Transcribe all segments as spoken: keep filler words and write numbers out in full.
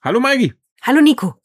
Hallo Maigi. Hallo Nico.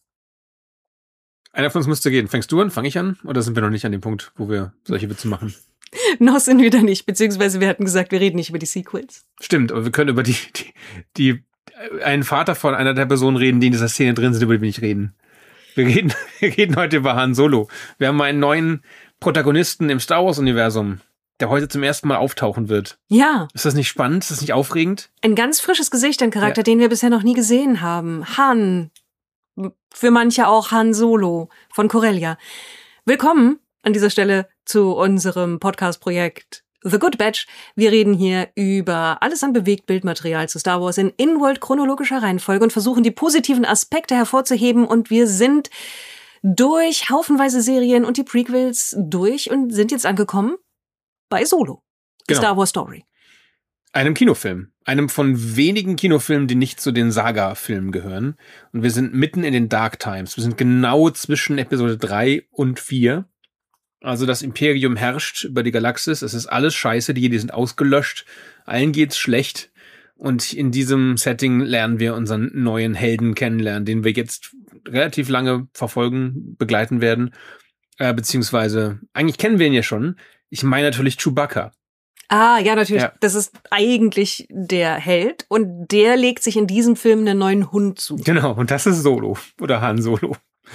Einer von uns müsste gehen. Fängst du an? Fange ich an? Oder sind wir noch nicht an dem Punkt, wo wir solche Witze machen? Noch sind wir da nicht, beziehungsweise wir hatten gesagt, wir reden nicht über die Sequels. Stimmt, aber wir können über die, die, die einen Vater von einer der Personen reden, die in dieser Szene drin sind, über die wir nicht reden. Wir reden, wir reden heute über Han Solo. Wir haben einen neuen Protagonisten im Star Wars-Universum, der heute zum ersten Mal auftauchen wird. Ja. Ist das nicht spannend? Ist das nicht aufregend? Ein ganz frisches Gesicht, ein Charakter, Ja. den wir bisher noch nie gesehen haben. Han. Für manche auch Han Solo von Corellia. Willkommen an dieser Stelle zu unserem Podcast-Projekt The Good Batch. Wir reden hier über alles an Bewegtbildmaterial zu Star Wars in In-World-chronologischer Reihenfolge und versuchen, die positiven Aspekte hervorzuheben. Und wir sind durch haufenweise Serien und die Prequels durch und sind jetzt angekommen bei Solo. Die Genau. Star Wars Story. Einem Kinofilm. Einem von wenigen Kinofilmen, die nicht zu den Saga-Filmen gehören. Und wir sind mitten in den Dark Times. Wir sind genau zwischen Episode drei und vier. Also das Imperium herrscht über die Galaxis. Es ist alles scheiße. Die Jedi sind ausgelöscht. Allen geht's schlecht. Und in diesem Setting lernen wir unseren neuen Helden kennenlernen, den wir jetzt relativ lange verfolgen, begleiten werden. Äh, beziehungsweise, eigentlich kennen wir ihn ja schon. Ich meine natürlich Chewbacca. Ah, ja, natürlich. Ja. Das ist eigentlich der Held und der legt sich in diesem Film einen neuen Hund zu. Genau, und das ist Solo oder Han Solo.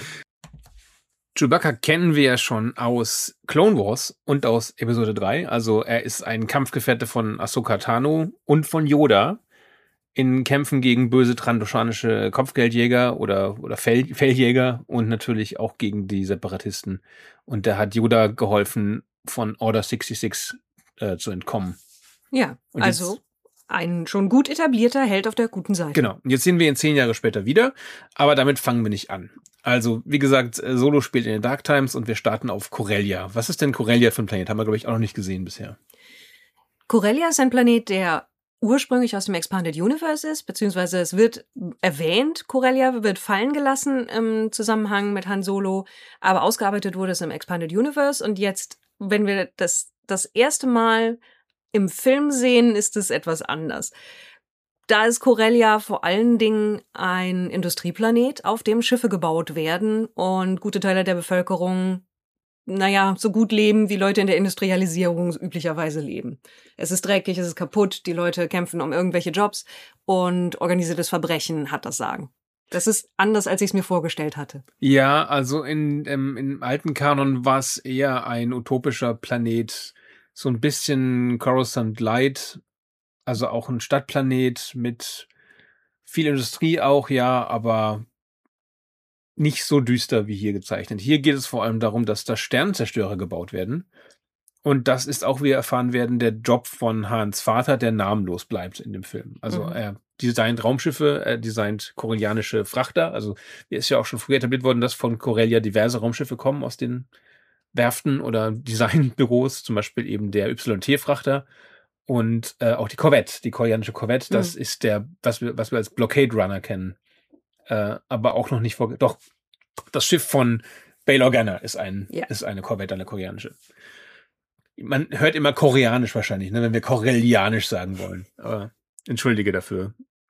Chewbacca kennen wir ja schon aus Clone Wars und aus Episode drei. Also er ist ein Kampfgefährte von Ahsoka Tano und von Yoda in Kämpfen gegen böse trandoshanische Kopfgeldjäger oder, oder Fell, Felljäger und natürlich auch gegen die Separatisten. Und der hat Yoda geholfen, von Order sechsundsechzig äh, zu entkommen. Ja, Und also jetzt- ein schon gut etablierter Held auf der guten Seite. Genau. Und jetzt sehen wir ihn zehn Jahre später wieder, aber damit fangen wir nicht an. Also, wie gesagt, Solo spielt in den Dark Times und wir starten auf Corellia. Was ist denn Corellia für ein Planet? Haben wir, glaube ich, auch noch nicht gesehen bisher. Corellia ist ein Planet, der ursprünglich aus dem Expanded Universe ist, beziehungsweise es wird erwähnt, Corellia wird fallen gelassen im Zusammenhang mit Han Solo, aber ausgearbeitet wurde es im Expanded Universe und jetzt, wenn wir das das erste Mal im Film sehen, ist es etwas anders. Da ist Corellia vor allen Dingen ein Industrieplanet, auf dem Schiffe gebaut werden und gute Teile der Bevölkerung, naja, so gut leben, wie Leute in der Industrialisierung üblicherweise leben. Es ist dreckig, es ist kaputt, die Leute kämpfen um irgendwelche Jobs und organisiertes Verbrechen hat das Sagen. Das ist anders, als ich es mir vorgestellt hatte. Ja, also in, ähm, im alten Kanon war es eher ein utopischer Planet, so ein bisschen Coruscant Light, also auch ein Stadtplanet mit viel Industrie auch, ja, aber nicht so düster wie hier gezeichnet. Hier geht es vor allem darum, dass da Sternenzerstörer gebaut werden. Und das ist auch, wie wir erfahren werden, der Job von Hans Vater, der namenlos bleibt in dem Film. Also Mhm. er designt Raumschiffe, er designt korellianische Frachter. Also hier ist ja auch schon früher etabliert worden, dass von Corellia diverse Raumschiffe kommen aus den Werften oder Designbüros, zum Beispiel eben der Y T-Frachter und äh, auch die Corvette, die koreanische Corvette. Das Mhm. ist der, was wir, was wir als Blockade Runner kennen. Äh, aber auch noch nicht vor, doch, das Schiff von Bail Organa ist ein, Ja. ist eine Corvette, eine koreanische. Man hört immer koreanisch wahrscheinlich, ne, wenn wir korellianisch sagen wollen. Aber entschuldige dafür.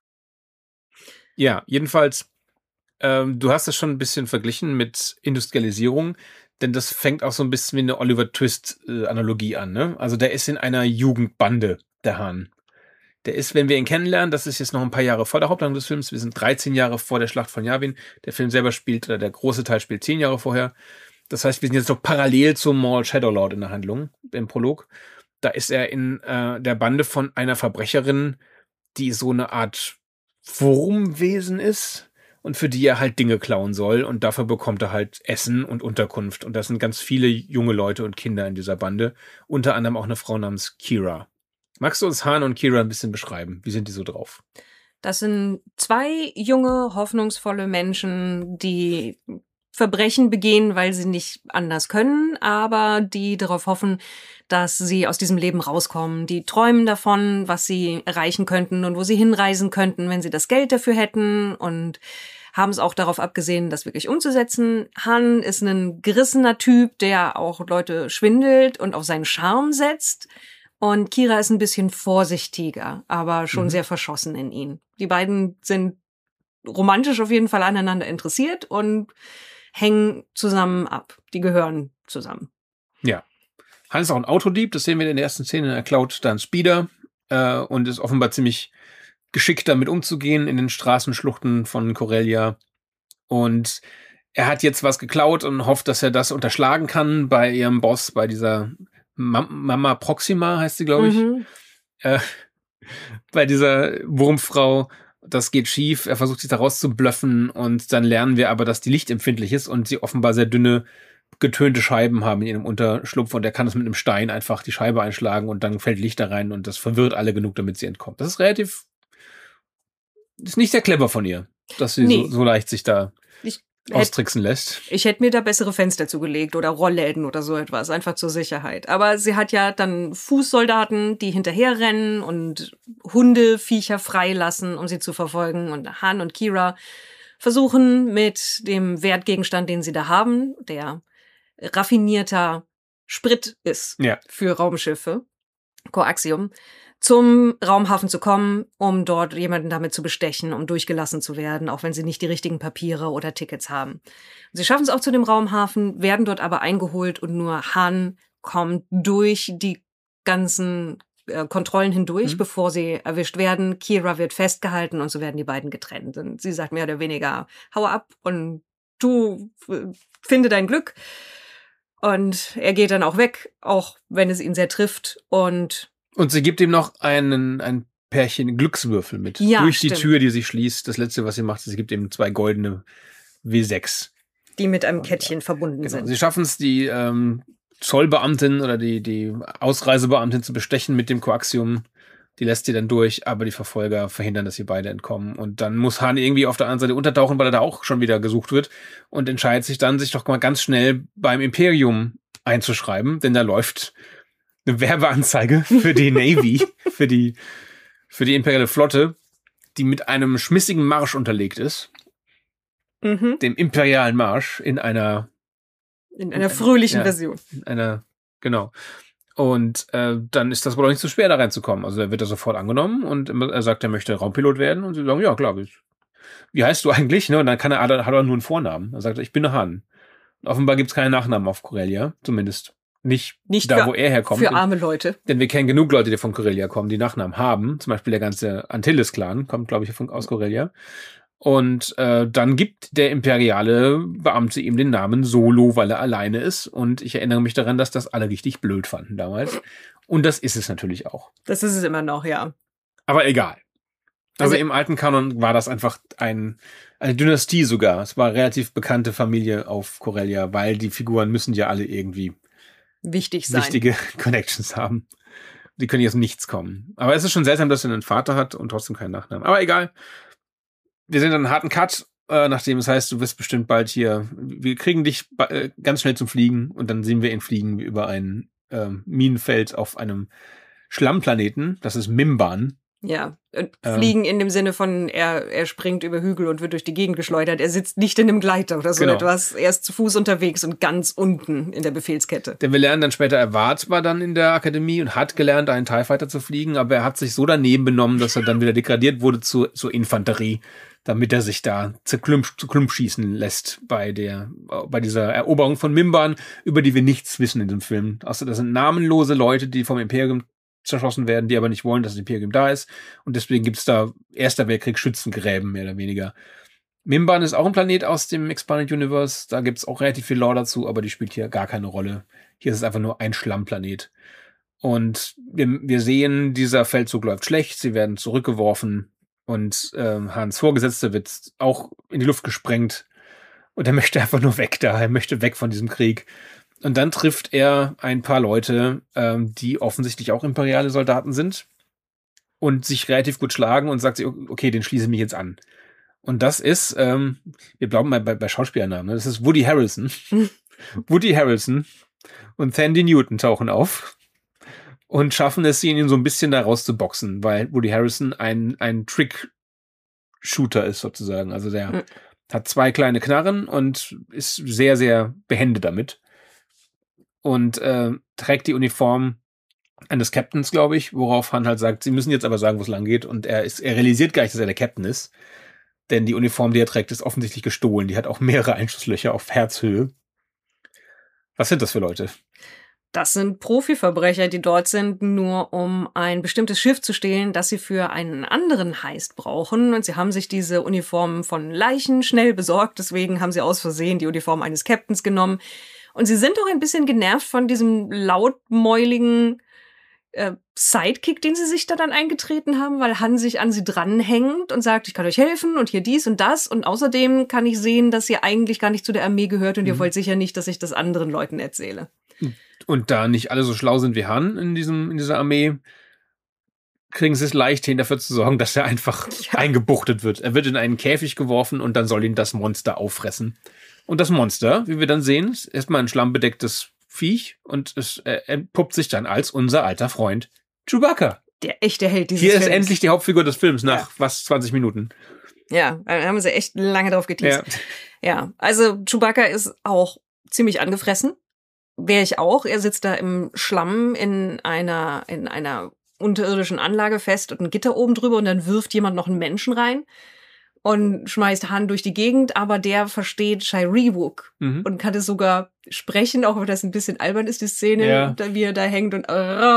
Ja, jedenfalls, ähm, du hast das schon ein bisschen verglichen mit Industrialisierung, denn das fängt auch so ein bisschen wie eine Oliver Twist-Analogie an, ne? Also der ist in einer Jugendbande, der Han. Der ist, wenn wir ihn kennenlernen, das ist jetzt noch ein paar Jahre vor der Haupthandlung des Films, wir sind dreizehn Jahre vor der Schlacht von Yavin. Der Film selber spielt, oder der große Teil spielt zehn Jahre vorher. Das heißt, wir sind jetzt doch parallel zum Maul Shadowlord in der Handlung, im Prolog. Da ist er in äh, der Bande von einer Verbrecherin, die so eine Art Wurmwesen ist und für die er halt Dinge klauen soll. Und dafür bekommt er halt Essen und Unterkunft. Und das sind ganz viele junge Leute und Kinder in dieser Bande. Unter anderem auch eine Frau namens Kira. Magst du uns Han und Kira ein bisschen beschreiben? Wie sind die so drauf? Das sind zwei junge, hoffnungsvolle Menschen, die Verbrechen begehen, weil sie nicht anders können, aber die darauf hoffen, dass sie aus diesem Leben rauskommen. Die träumen davon, was sie erreichen könnten und wo sie hinreisen könnten, wenn sie das Geld dafür hätten und haben es auch darauf abgesehen, das wirklich umzusetzen. Han ist ein gerissener Typ, der auch Leute schwindelt und auf seinen Charme setzt. Und Kira ist ein bisschen vorsichtiger, aber schon Mhm. sehr verschossen in ihn. Die beiden sind romantisch auf jeden Fall aneinander interessiert und hängen zusammen ab. Die gehören zusammen. Ja. Han ist auch ein Autodieb, das sehen wir in der ersten Szene. Er klaut dann Speeder äh, und ist offenbar ziemlich geschickt damit umzugehen in den Straßenschluchten von Corellia. Und er hat jetzt was geklaut und hofft, dass er das unterschlagen kann bei ihrem Boss, bei dieser Mam- Mama Proxima heißt sie, glaube ich. Mhm. Äh, bei dieser Wurmfrau. Das geht schief. Er versucht sich da rauszublöffen und dann lernen wir aber, dass die lichtempfindlich ist und sie offenbar sehr dünne, getönte Scheiben haben in ihrem Unterschlupf und er kann das mit einem Stein einfach die Scheibe einschlagen und dann fällt Licht da rein und das verwirrt alle genug, damit sie entkommt. Das ist relativ, ist nicht sehr clever von ihr, dass sie Nee. so, so leicht sich da Ich austricksen lässt. Ich hätte mir da bessere Fenster zugelegt oder Rollläden oder so etwas, einfach zur Sicherheit. Aber sie hat ja dann Fußsoldaten, die hinterherrennen und Hunde, Viecher freilassen, um sie zu verfolgen. Und Han und Kira versuchen mit dem Wertgegenstand, den sie da haben, der raffinierter Sprit ist Ja. für Raumschiffe, Coaxium, zum Raumhafen zu kommen, um dort jemanden damit zu bestechen, um durchgelassen zu werden, auch wenn sie nicht die richtigen Papiere oder Tickets haben. Sie schaffen es auch zu dem Raumhafen, werden dort aber eingeholt und nur Han kommt durch die ganzen äh, Kontrollen hindurch, Mhm. bevor sie erwischt werden. Kira wird festgehalten und so werden die beiden getrennt. Und sie sagt mehr oder weniger, hau ab und du äh, finde dein Glück. Und er geht dann auch weg, auch wenn es ihn sehr trifft und Und sie gibt ihm noch einen, ein Pärchen Glückswürfel mit. Ja, Durch die stimmt. Tür, die sich schließt. Das letzte, was sie macht, ist, sie gibt ihm zwei goldene W sechs. die mit einem Kettchen verbunden Genau. sind. Sie schaffen es, die ähm, Zollbeamtin oder die, die Ausreisebeamtin zu bestechen mit dem Coaxium. Die lässt sie dann durch, aber die Verfolger verhindern, dass sie beide entkommen. Und dann muss Han irgendwie auf der anderen Seite untertauchen, weil er da auch schon wieder gesucht wird und entscheidet sich dann, sich doch mal ganz schnell beim Imperium einzuschreiben, denn da läuft eine Werbeanzeige für die Navy, für die, für die imperiale Flotte, die mit einem schmissigen Marsch unterlegt ist, Mhm. dem imperialen Marsch in einer, In einer fröhlichen Ja. Version. in einer, genau. Und äh, dann ist das wohl auch nicht so schwer, da reinzukommen. Also er wird da sofort angenommen und er sagt, er möchte Raumpilot werden und sie sagen, ja klar, wie, wie heißt du eigentlich? Ne? Und dann kann er, hat er, hat er nur einen Vornamen. Er sagt, ich bin Han. Und offenbar gibt es keinen Nachnamen auf Corellia, zumindest nicht, Nicht da, für- wo er herkommt. Für arme Leute. Denn wir kennen genug Leute, die von Corellia kommen, die Nachnamen haben. Zum Beispiel der ganze Antilles-Clan kommt, glaube ich, von, aus Corellia. Und äh, dann gibt der imperiale Beamte ihm den Namen Solo, weil er alleine ist. Und ich erinnere mich daran, dass das alle richtig blöd fanden damals. Und das ist es natürlich auch. Das ist es immer noch, ja. Aber egal. Also, Also- im alten Kanon war das einfach ein, eine Dynastie sogar. Es war eine relativ bekannte Familie auf Corellia, weil die Figuren müssen ja alle irgendwie Wichtig sein. wichtige Connections haben. Die können jetzt nichts kommen. Aber es ist schon seltsam, dass er einen Vater hat und trotzdem keinen Nachnamen. Aber egal. Wir sind einen harten Cut, äh, nachdem es heißt, du wirst bestimmt bald hier, wir kriegen dich ba- äh, ganz schnell zum Fliegen und dann sehen wir ihn fliegen über ein äh, Minenfeld auf einem Schlammplaneten. Das ist Mimban. Ja. Und Ähm. fliegen in dem Sinne von, er, er springt über Hügel und wird durch die Gegend geschleudert. Er sitzt nicht in einem Gleiter oder so Genau. etwas. Er ist zu Fuß unterwegs und ganz unten in der Befehlskette. Denn wir lernen dann später, er war zwar dann in der Akademie und hat gelernt, einen TIE Fighter zu fliegen, aber er hat sich so daneben benommen, dass er dann wieder degradiert wurde zu, zur Infanterie, damit er sich da zu Klump, zu Klump schießen lässt bei der, bei dieser Eroberung von Mimban, über die wir nichts wissen in dem Film. Also das sind namenlose Leute, die vom Imperium zerschossen werden, die aber nicht wollen, dass das Imperium da ist. Und deswegen gibt es da Erster Weltkrieg Schützengräben, mehr oder weniger. Mimban ist auch ein Planet aus dem Expanded Universe. Da gibt es auch relativ viel Lore dazu, aber die spielt hier gar keine Rolle. Hier ist es einfach nur ein Schlammplanet. Und wir, wir sehen, dieser Feldzug läuft schlecht. Sie werden zurückgeworfen. Und ähm, Hans Vorgesetzter wird auch in die Luft gesprengt. Und er möchte einfach nur weg da. Er möchte weg von diesem Krieg. Und dann trifft er ein paar Leute, ähm, die offensichtlich auch imperiale Soldaten sind und sich relativ gut schlagen und sagt sich, okay, den schließe ich mich jetzt an. Und das ist, ähm, wir bleiben mal bei, bei Schauspielernamen, ne? Das ist Woody Harrelson. Woody Harrelson und Thandie Newton tauchen auf und schaffen es, ihn so ein bisschen da rauszuboxen, weil Woody Harrelson ein, ein Trick-Shooter ist sozusagen. Also der Mhm. hat zwei kleine Knarren und ist sehr, sehr behende damit. Und äh, trägt die Uniform eines Captains, glaube ich, worauf Han halt sagt, sie müssen jetzt aber sagen, wo es lang geht. Und er ist, er realisiert gar nicht, dass er der Captain ist. Denn die Uniform, die er trägt, ist offensichtlich gestohlen. Die hat auch mehrere Einschusslöcher auf Herzhöhe. Was sind das für Leute? Das sind Profiverbrecher, die dort sind, nur um ein bestimmtes Schiff zu stehlen, das sie für einen anderen Heist brauchen. Und sie haben sich diese Uniformen von Leichen schnell besorgt. Deswegen haben sie aus Versehen die Uniform eines Captains genommen. Und sie sind auch ein bisschen genervt von diesem lautmäuligen äh, Sidekick, den sie sich da dann eingetreten haben, weil Han sich an sie dranhängt und sagt, ich kann euch helfen und hier dies und das. Und außerdem kann ich sehen, dass ihr eigentlich gar nicht zu der Armee gehört und mhm. ihr wollt sicher nicht, dass ich das anderen Leuten erzähle. Und da nicht alle so schlau sind wie Han in diesem in dieser Armee, kriegen sie es leicht hin, dafür zu sorgen, dass er einfach ja. eingebuchtet wird. Er wird in einen Käfig geworfen und dann soll ihn das Monster auffressen. Und das Monster, wie wir dann sehen, ist erstmal ein schlammbedecktes Viech und es äh, entpuppt sich dann als unser alter Freund Chewbacca. Der echte Held dieses Hier Films. Hier ist endlich die Hauptfigur des Films nach ja. was, zwanzig Minuten. Ja, da haben sie echt lange drauf geteased. Ja. ja, also Chewbacca ist auch ziemlich angefressen. Wäre ich auch. Er sitzt da im Schlamm in einer, in einer unterirdischen Anlage fest und ein Gitter oben drüber und dann wirft jemand noch einen Menschen rein und schmeißt Han durch die Gegend, aber der versteht Shai-Riwook mhm. und kann es sogar sprechen, auch wenn das ein bisschen albern ist, die Szene, ja. wie er da hängt und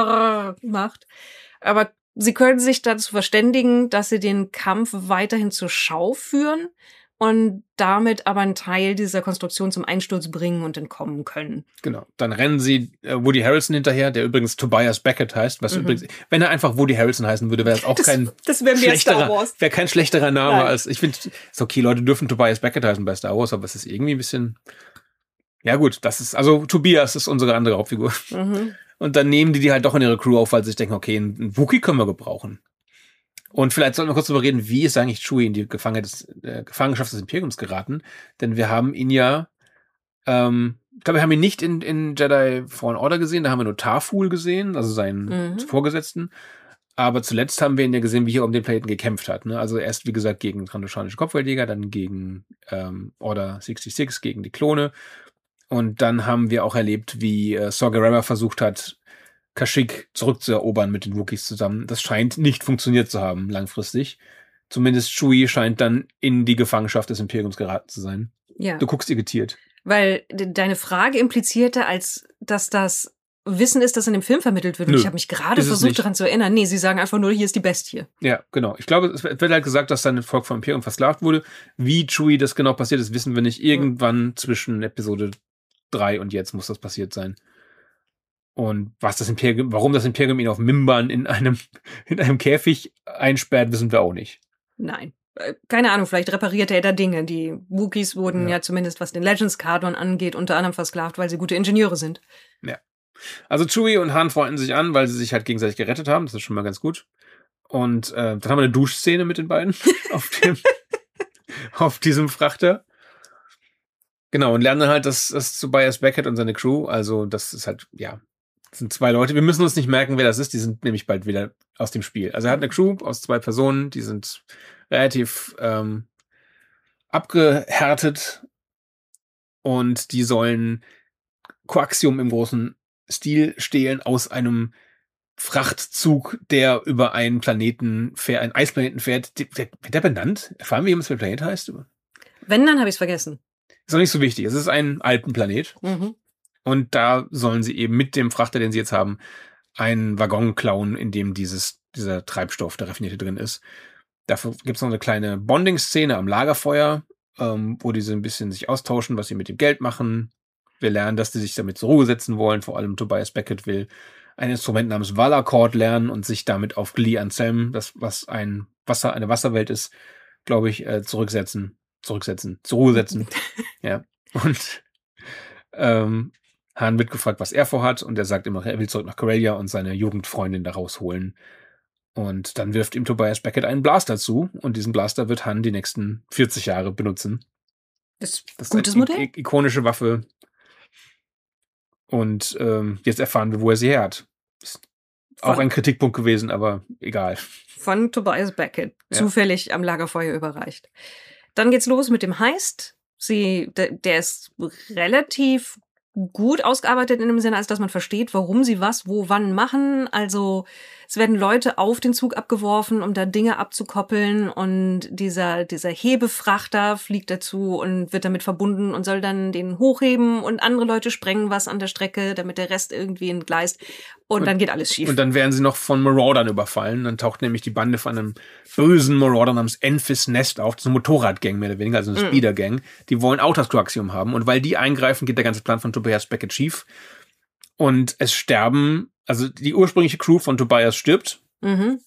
macht. Aber sie können sich dazu verständigen, dass sie den Kampf weiterhin zur Schau führen und damit aber einen Teil dieser Konstruktion zum Einsturz bringen und entkommen können. Genau. Dann rennen sie äh, Woody Harrelson hinterher, der übrigens Tobias Beckett heißt, was mhm. übrigens, wenn er einfach Woody Harrelson heißen würde, wäre das auch das, kein das wär schlechterer, wäre kein schlechterer Name Nein. als, ich finde, ist okay, Leute dürfen Tobias Beckett heißen bei Star Wars, aber es ist irgendwie ein bisschen, ja gut, das ist, also Tobias ist unsere andere Hauptfigur. Mhm. Und dann nehmen die die halt doch in ihre Crew auf, weil sie sich denken, okay, einen Wookie können wir gebrauchen. Und vielleicht sollten wir kurz darüber reden, wie ist eigentlich Chewie in die Gefangene des, äh, Gefangenschaft des Imperiums geraten? Denn wir haben ihn ja, ähm, ich glaube, wir haben ihn nicht in, in Jedi Fallen Order gesehen, da haben wir nur Tarful gesehen, also seinen mhm. Vorgesetzten. Aber zuletzt haben wir ihn ja gesehen, wie er um den Planeten gekämpft hat. Ne? Also erst, wie gesagt, gegen trandoshanische Kopfgeldjäger, dann gegen ähm, Order sechsundsechzig, gegen die Klone. Und dann haben wir auch erlebt, wie äh, Saw Gerrera versucht hat, Kashyyyk zurückzuerobern mit den Wookiees zusammen. Das scheint nicht funktioniert zu haben, langfristig. Zumindest Chewie scheint dann in die Gefangenschaft des Imperiums geraten zu sein. Ja. Du guckst irritiert. Weil deine Frage implizierte, als dass das Wissen ist, das in dem Film vermittelt wird. Und Nö, ich habe mich gerade versucht, daran zu erinnern. Nee, sie sagen einfach nur, hier ist die Bestie. Ja, genau. Ich glaube, es wird halt gesagt, dass sein Volk vom Imperium versklavt wurde. Wie Chewie das genau passiert ist, wissen wir nicht. Irgendwann mhm. zwischen Episode drei und jetzt muss das passiert sein. Und was das Imperium, warum das Imperium ihn auf Mimban in einem, in einem Käfig einsperrt, wissen wir auch nicht. Nein. Keine Ahnung, vielleicht reparierte er da Dinge. Die Wookiees wurden ja, ja zumindest, was den Legends-Kanon angeht, unter anderem versklavt, weil sie gute Ingenieure sind. Ja. Also Chewie und Han freunden sich an, weil sie sich halt gegenseitig gerettet haben. Das ist schon mal ganz gut. Und äh, dann haben wir eine Duschszene mit den beiden auf dem, auf diesem Frachter. Genau, und lernen dann halt, dass, dass Tobias Beckett und seine Crew, also das ist halt, ja, das sind zwei Leute. Wir müssen uns nicht merken, wer das ist. Die sind nämlich bald wieder aus dem Spiel. Also er hat eine Crew aus zwei Personen, die sind relativ ähm, abgehärtet und die sollen Koaxium im großen Stil stehlen aus einem Frachtzug, der über einen Planeten fährt, einen Eisplaneten fährt. Wird der benannt? Erfahren wir, wie der Planet heißt? Wenn, dann habe ich es vergessen. Ist auch nicht so wichtig. Es ist ein Alpenplanet. Mhm. Und da sollen sie eben mit dem Frachter, den sie jetzt haben, einen Waggon klauen, in dem dieses, dieser Treibstoff, der raffinierte, drin ist. Dafür gibt es noch eine kleine Bonding-Szene am Lagerfeuer, ähm, wo die so ein bisschen sich austauschen, was sie mit dem Geld machen. Wir lernen, dass die sich damit zur Ruhe setzen wollen. Vor allem Tobias Beckett will ein Instrument namens Valacord lernen und sich damit auf Gli Anselm, das was ein Wasser, eine Wasserwelt ist, glaube ich, äh, zurücksetzen, zurücksetzen, zur Ruhe setzen. Ja. Und ähm, Han wird gefragt, was er vorhat, und er sagt immer, er will zurück nach Corellia und seine Jugendfreundin da rausholen. Und dann wirft ihm Tobias Beckett einen Blaster zu, und diesen Blaster wird Han die nächsten vierzig Jahre benutzen. Das, das ist gutes eine Modell. I- ikonische Waffe. Und ähm, jetzt erfahren wir, wo er sie her hat. Ist Von, auch ein Kritikpunkt gewesen, aber egal. Von Tobias Beckett, ja. Zufällig am Lagerfeuer überreicht. Dann geht's los mit dem Heist. Sie, der, der ist relativ gut ausgearbeitet in dem Sinne, als dass man versteht, warum sie was, wo, wann machen. Also Es werden Leute auf den Zug abgeworfen, um da Dinge abzukoppeln und dieser, dieser Hebefrachter fliegt dazu und wird damit verbunden und soll dann den hochheben und andere Leute sprengen was an der Strecke, damit der Rest irgendwie entgleist und, und dann geht alles schief. Und dann werden sie noch von Maraudern überfallen. Dann taucht nämlich die Bande von einem bösen Marauder namens Enfys Nest auf. Das ist eine Motorradgang mehr oder weniger, also eine mm. Speedergang. Die wollen auch das Coaxium haben. Und weil die eingreifen, geht der ganze Plan von Tobias Beckett schief. Und es sterben, also die ursprüngliche Crew von Tobias stirbt. Mhm.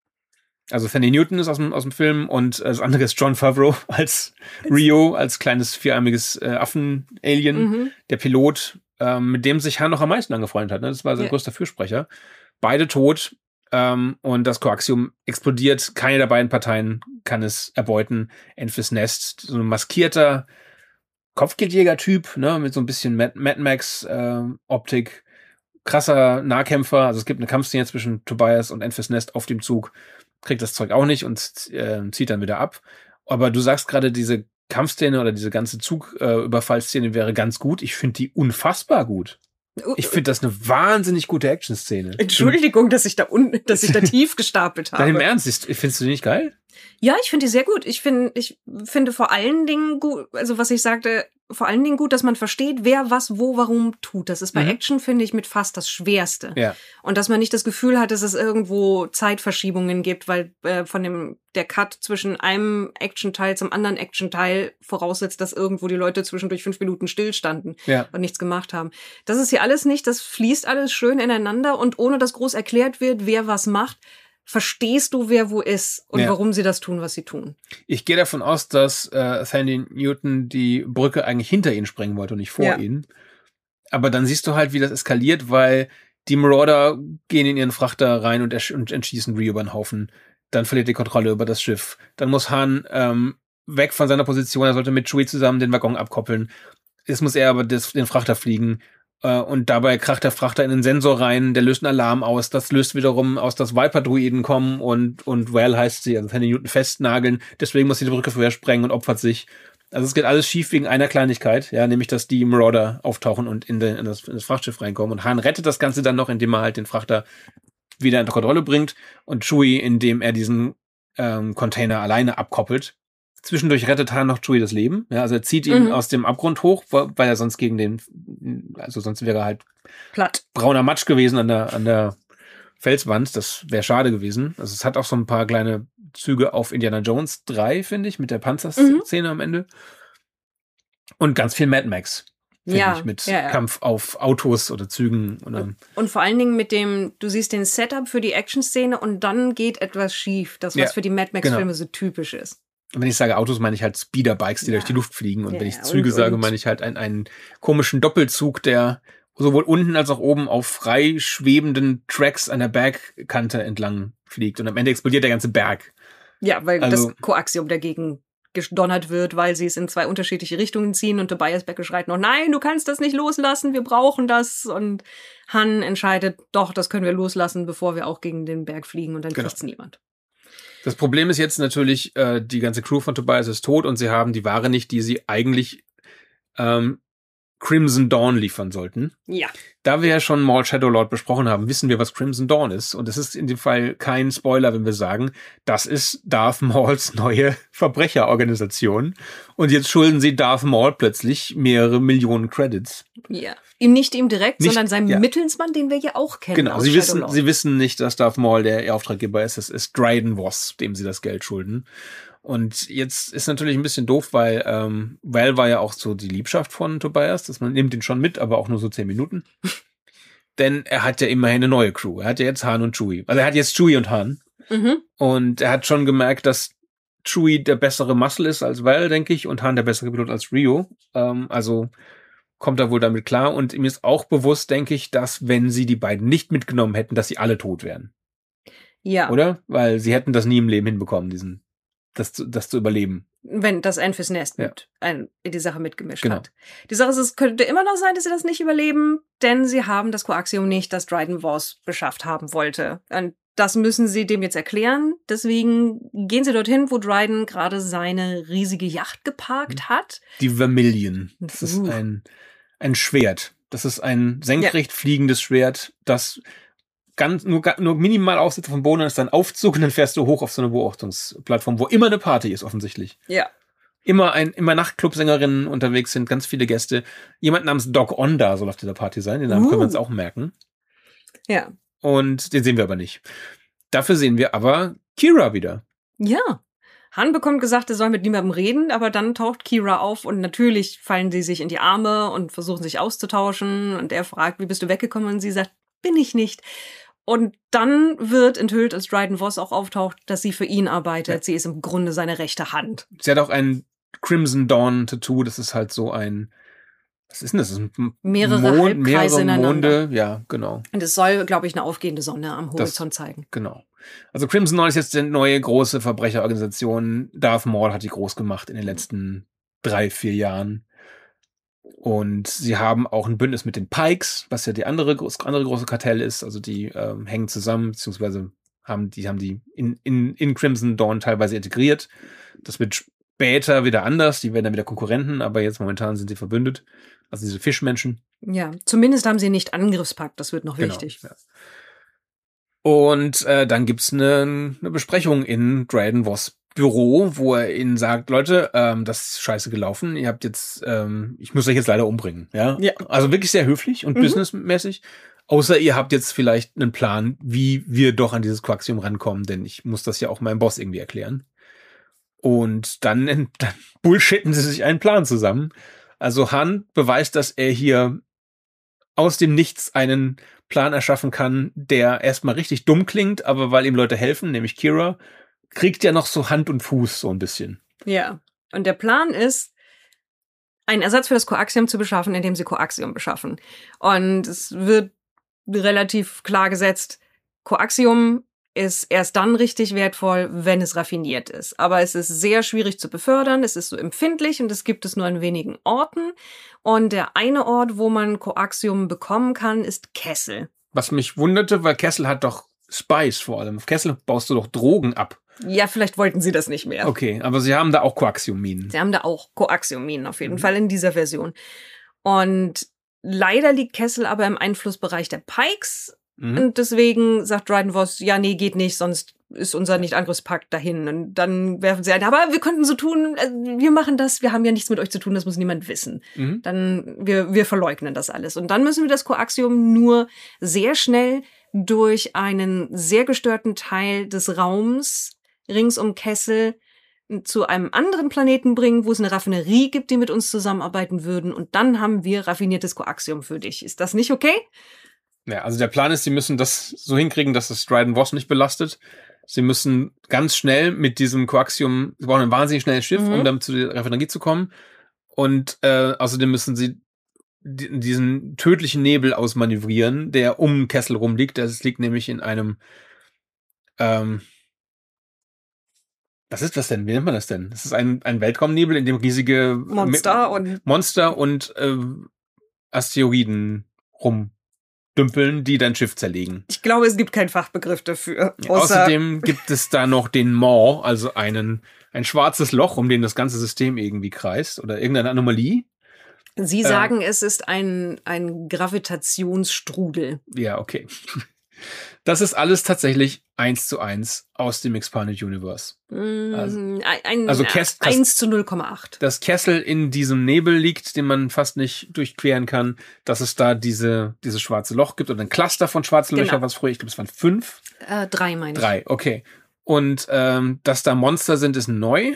Also Thandie Newton ist aus dem, aus dem Film und das andere ist Jon Favreau als Rio, als kleines vierarmiges äh, Affen-Alien, mhm. der Pilot, ähm, mit dem sich Han noch am meisten angefreundet hat. Ne? Das war sein ja. größter Fürsprecher. Beide tot ähm, und das Coaxium explodiert. Keine der beiden Parteien kann es erbeuten. Enfys Nest, so ein maskierter Kopfgeldjäger-Typ, ne, mit so ein bisschen Mad, Mad Max-Optik. Äh, krasser Nahkämpfer. Also es gibt eine Kampfszene zwischen Tobias und Enfys Nest auf dem Zug. Kriegt das Zeug auch nicht und äh, zieht dann wieder ab. Aber du sagst gerade, diese Kampfszene oder diese ganze Zugüberfallszene äh, wäre ganz gut. Ich finde die unfassbar gut. Ich finde das eine wahnsinnig gute Action-Szene. Entschuldigung, dass ich da un dass ich da tief gestapelt habe. Dein Ernst, findest du die nicht geil? Ja, ich finde die sehr gut. Ich finde, ich finde vor allen Dingen gut, also was ich sagte, vor allen Dingen gut, dass man versteht, wer was wo warum tut. Das ist bei mhm. Action, finde ich, mit fast das Schwerste. Ja. Und dass man nicht das Gefühl hat, dass es irgendwo Zeitverschiebungen gibt, weil äh, von dem der Cut zwischen einem Action-Teil zum anderen Action-Teil voraussetzt, dass irgendwo die Leute zwischendurch fünf Minuten stillstanden ja. und nichts gemacht haben. Das ist hier alles nicht. Das fließt alles schön ineinander und ohne dass groß erklärt wird, wer was macht, verstehst du, wer wo ist und ja. warum sie das tun, was sie tun. Ich gehe davon aus, dass äh, Thandie Newton die Brücke eigentlich hinter ihnen sprengen wollte und nicht vor ja. ihnen. Aber dann siehst du halt, wie das eskaliert, weil die Marauder gehen in ihren Frachter rein und, ersch- und entschießen Rio über den Haufen. Dann verliert die Kontrolle über das Schiff. Dann muss Han ähm, weg von seiner Position. Er sollte mit Chewie zusammen den Waggon abkoppeln. Jetzt muss er aber das, den Frachter fliegen. Und dabei kracht der Frachter in den Sensor rein, der löst einen Alarm aus, das löst wiederum aus, dass Viper-Druiden kommen und, und Well heißt sie, also Thandie Newton festnageln, deswegen muss sie die Brücke vorher sprengen und opfert sich. Also es geht alles schief wegen einer Kleinigkeit, ja, nämlich, dass die Marauder auftauchen und in, de, in, das, in das Frachtschiff reinkommen. Und Han rettet das Ganze dann noch, indem er halt den Frachter wieder unter Kontrolle bringt und Chewie, indem er diesen ähm, Container alleine abkoppelt. Zwischendurch rettet Han noch Chewie das Leben. Ja, also er zieht ihn mhm. aus dem Abgrund hoch, weil er sonst gegen den, also sonst wäre er halt platt, brauner Matsch gewesen an der, an der Felswand. Das wäre schade gewesen. Also es hat auch so ein paar kleine Züge auf Indiana Jones drei, finde ich, mit der Panzerszene mhm. am Ende. Und ganz viel Mad Max. Ja, ich, mit ja, ja. Kampf auf Autos oder Zügen. Oder und vor allen Dingen mit dem, du siehst den Setup für die Action-Szene und dann geht etwas schief. Das, was ja, für die Mad Max-Filme genau. so typisch ist. Und wenn ich sage Autos, meine ich halt Speederbikes, die ja. durch die Luft fliegen. Und ja, wenn ich Züge und, sage, und. meine ich halt einen, einen komischen Doppelzug, der sowohl unten als auch oben auf frei schwebenden Tracks an der Bergkante entlang fliegt. Und am Ende explodiert der ganze Berg. Ja, weil also, das Coaxium dagegen gedonnert wird, weil sie es in zwei unterschiedliche Richtungen ziehen und Tobias Beckett schreit noch, nein, du kannst das nicht loslassen, wir brauchen das. Und Han entscheidet, doch, das können wir loslassen, bevor wir auch gegen den Berg fliegen und dann genau. kriegt's niemand. Das Problem ist jetzt natürlich, äh, die ganze Crew von Tobias ist tot und sie haben die Ware nicht, die sie eigentlich ähm, Crimson Dawn liefern sollten. Ja. Da wir ja schon Maul Shadow Lord besprochen haben, wissen wir, was Crimson Dawn ist. Und es ist in dem Fall kein Spoiler, wenn wir sagen, das ist Darth Mauls neue Verbrecherorganisation. Und jetzt schulden sie Darth Maul plötzlich mehrere Millionen Credits. Ja. Ihm nicht ihm direkt, nicht, sondern seinem ja. Mittelsmann, den wir ja auch kennen. Genau, aus sie Shadow wissen, Lord. sie wissen nicht, dass Darth Maul der ihr Auftraggeber ist. Es ist Dryden Voss, dem sie das Geld schulden. Und jetzt ist natürlich ein bisschen doof, weil ähm, Val war ja auch so die Liebschaft von Tobias, dass man nimmt ihn schon mit, aber auch nur so zehn Minuten. Denn er hat ja immerhin eine neue Crew. Er hat ja jetzt Han und Chewie. Also er hat jetzt Chewie und Han. Mhm. Und er hat schon gemerkt, dass Chewie der bessere Muscle ist als Val, denke ich, und Han der bessere Pilot als Rio. Ähm, also kommt er wohl damit klar. Und ihm ist auch bewusst, denke ich, dass wenn sie die beiden nicht mitgenommen hätten, dass sie alle tot wären. Ja. Oder? Weil sie hätten das nie im Leben hinbekommen, diesen Das zu, das zu überleben. Wenn das Enfys Nest ja. mit ein, in die Sache mitgemischt genau. hat. Die Sache ist, es könnte immer noch sein, dass sie das nicht überleben, denn sie haben das Coaxium nicht, das Dryden Voss beschafft haben wollte. Und das müssen sie dem jetzt erklären. Deswegen gehen sie dorthin, wo Dryden gerade seine riesige Yacht geparkt hat. Die Vermilion. Das uh. ist ein, ein Schwert. Das ist ein senkrecht ja. fliegendes Schwert, das ganz nur, nur minimal Aufsätze vom Boden, dann ist dann Aufzug und dann fährst du hoch auf so eine Beobachtungsplattform, wo immer eine Party ist, offensichtlich. Ja. Immer ein, immer Nachtclub-Sängerinnen unterwegs sind, ganz viele Gäste. Jemand namens Doc Onda soll auf dieser Party sein, den Namen uh. können wir uns auch merken. Ja. Und den sehen wir aber nicht. Dafür sehen wir aber Kira wieder. Ja. Han bekommt gesagt, er soll mit niemandem reden, aber dann taucht Kira auf und natürlich fallen sie sich in die Arme und versuchen sich auszutauschen und er fragt, wie bist du weggekommen? Und sie sagt, bin ich nicht. Und dann wird enthüllt, als Dryden Voss auch auftaucht, dass sie für ihn arbeitet. Ja. Sie ist im Grunde seine rechte Hand. Sie hat auch ein Crimson Dawn Tattoo, das ist halt so ein, was ist denn das? das ist ein mehrere Mond, Halbkreise mehrere Monde, ineinander. Ja, genau. Und es soll, glaube ich, eine aufgehende Sonne am Horizont das, zeigen. Genau. Also Crimson Dawn ist jetzt eine neue große Verbrecherorganisation. Darth Maul hat die groß gemacht in den letzten drei, vier Jahren. Und sie haben auch ein Bündnis mit den Pikes, was ja die andere, andere große Kartell ist. Also die ähm, hängen zusammen, beziehungsweise haben die, haben die in, in, in Crimson Dawn teilweise integriert. Das wird später wieder anders. Die werden dann wieder Konkurrenten, aber jetzt momentan sind sie verbündet. Also diese Fischmenschen. Ja, zumindest haben sie nicht Angriffspakt. Das wird noch genau, wichtig. Ja. Und äh, dann gibt's eine, eine Besprechung in Dryden Voss Büro, wo er ihnen sagt, Leute, ähm, das ist scheiße gelaufen. Ihr habt jetzt, ähm, ich muss euch jetzt leider umbringen. Ja, ja. Also wirklich sehr höflich und mhm. businessmäßig. Außer ihr habt jetzt vielleicht einen Plan, wie wir doch an dieses Quaxium rankommen, denn ich muss das ja auch meinem Boss irgendwie erklären. Und dann, dann bullshitten sie sich einen Plan zusammen. Also Han beweist, dass er hier aus dem Nichts einen Plan erschaffen kann, der erstmal richtig dumm klingt, aber weil ihm Leute helfen, nämlich Kira, kriegt ja noch so Hand und Fuß so ein bisschen. Ja, und der Plan ist, einen Ersatz für das Koaxium zu beschaffen, indem sie Koaxium beschaffen. Und es wird relativ klar gesetzt, Koaxium ist erst dann richtig wertvoll, wenn es raffiniert ist. Aber es ist sehr schwierig zu befördern, es ist so empfindlich und es gibt es nur an wenigen Orten. Und der eine Ort, wo man Koaxium bekommen kann, ist Kessel. Was mich wunderte, weil Kessel hat doch Spice vor allem. Auf Kessel baust du doch Drogen ab. Ja, vielleicht wollten sie das nicht mehr. Okay, aber sie haben da auch Koaxiumminen. Sie haben da auch Koaxiumminen auf jeden mhm. Fall in dieser Version. Und leider liegt Kessel aber im Einflussbereich der Pikes. Mhm. Und deswegen sagt Dryden Voss, ja, nee, geht nicht, sonst ist unser Nicht-Angriffspakt dahin. Und dann werfen sie ein, aber wir könnten so tun, wir machen das, wir haben ja nichts mit euch zu tun, das muss niemand wissen. Mhm. Dann, wir, wir verleugnen das alles. Und dann müssen wir das Koaxium nur sehr schnell durch einen sehr gestörten Teil des Raums rings um Kessel zu einem anderen Planeten bringen, wo es eine Raffinerie gibt, die mit uns zusammenarbeiten würden. Und dann haben wir raffiniertes Koaxium für dich. Ist das nicht okay? Ja, also der Plan ist, sie müssen das so hinkriegen, dass das Dryden Voss nicht belastet. Sie müssen ganz schnell mit diesem Koaxium, sie brauchen ein wahnsinnig schnelles Schiff, mhm. um dann zu der Raffinerie zu kommen. Und äh, außerdem müssen sie d- diesen tödlichen Nebel ausmanövrieren, der um Kessel rumliegt. Das liegt nämlich in einem ähm, Was ist das denn? Wie nennt man das denn? Das ist ein, ein Weltraumnebel, in dem riesige Monster Mi- und Monster und äh, Asteroiden rumdümpeln, die dein Schiff zerlegen. Ich glaube, es gibt keinen Fachbegriff dafür. Ja, außerdem gibt es da noch den Maw, also einen ein schwarzes Loch, um den das ganze System irgendwie kreist oder irgendeine Anomalie. Sie sagen, äh, es ist ein, ein Gravitationsstrudel. Ja, okay. Das ist alles tatsächlich eins zu eins aus dem Expanded Universe. Also, ein, also Kess, eins zu null Komma acht. Dass Kessel in diesem Nebel liegt, den man fast nicht durchqueren kann, dass es da diese dieses schwarze Loch gibt oder ein Cluster von schwarzen Löchern, Genau. was früher, ich glaube, es waren fünf. Äh, drei, meine ich. Drei, okay. Und ähm, dass da Monster sind, ist neu.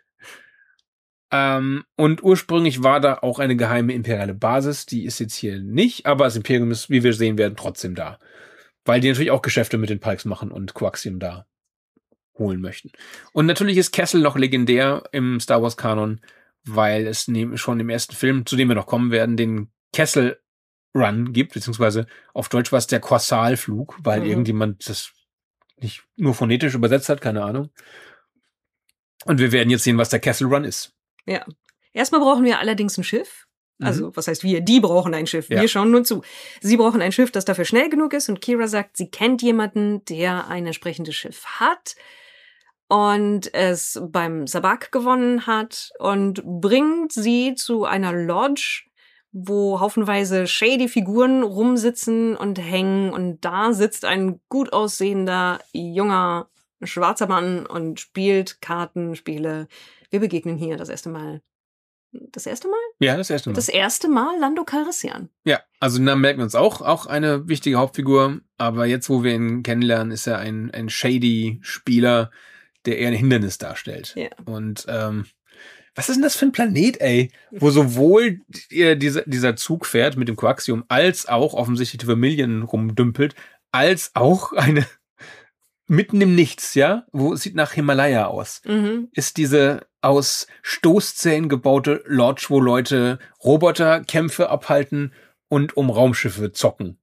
Ähm, und ursprünglich war da auch eine geheime imperiale Basis, die ist jetzt hier nicht, aber das Imperium ist, wie wir sehen werden, trotzdem da. Weil die natürlich auch Geschäfte mit den Pikes machen und Koaxium da holen möchten. Und natürlich ist Kessel noch legendär im Star Wars Kanon, weil es ne- schon im ersten Film, zu dem wir noch kommen werden, den Kessel Run gibt, beziehungsweise auf Deutsch war es der Korsalflug, weil mhm. irgendjemand das nicht nur phonetisch übersetzt hat, keine Ahnung. Und wir werden jetzt sehen, was der Kessel Run ist. Ja. Erstmal brauchen wir allerdings ein Schiff. Also, mhm. was heißt wir? Die brauchen ein Schiff. Ja. Wir schauen nur zu. Sie brauchen ein Schiff, das dafür schnell genug ist. Und Kira sagt, sie kennt jemanden, der ein entsprechendes Schiff hat und es beim Sabak gewonnen hat und bringt sie zu einer Lodge, wo haufenweise shady Figuren rumsitzen und hängen. Und da sitzt ein gut aussehender, junger, schwarzer Mann und spielt Kartenspiele. Wir begegnen hier das erste Mal. Das erste Mal? Ja, das erste Mal. Das erste Mal Lando Calrissian. Ja, also den Namen merken wir uns auch. Auch eine wichtige Hauptfigur. Aber jetzt, wo wir ihn kennenlernen, ist er ein, ein shady Spieler, der eher ein Hindernis darstellt. Ja. Und ähm, was ist denn das für ein Planet, ey? Wo sowohl die, dieser, dieser Zug fährt mit dem Coaxium, als auch offensichtlich die Vermillion rumdümpelt, als auch eine mitten im Nichts, ja? Wo es sieht nach Himalaya aus. Mhm. Ist diese aus Stoßzähnen gebaute Lodge, wo Leute Roboterkämpfe abhalten und um Raumschiffe zocken.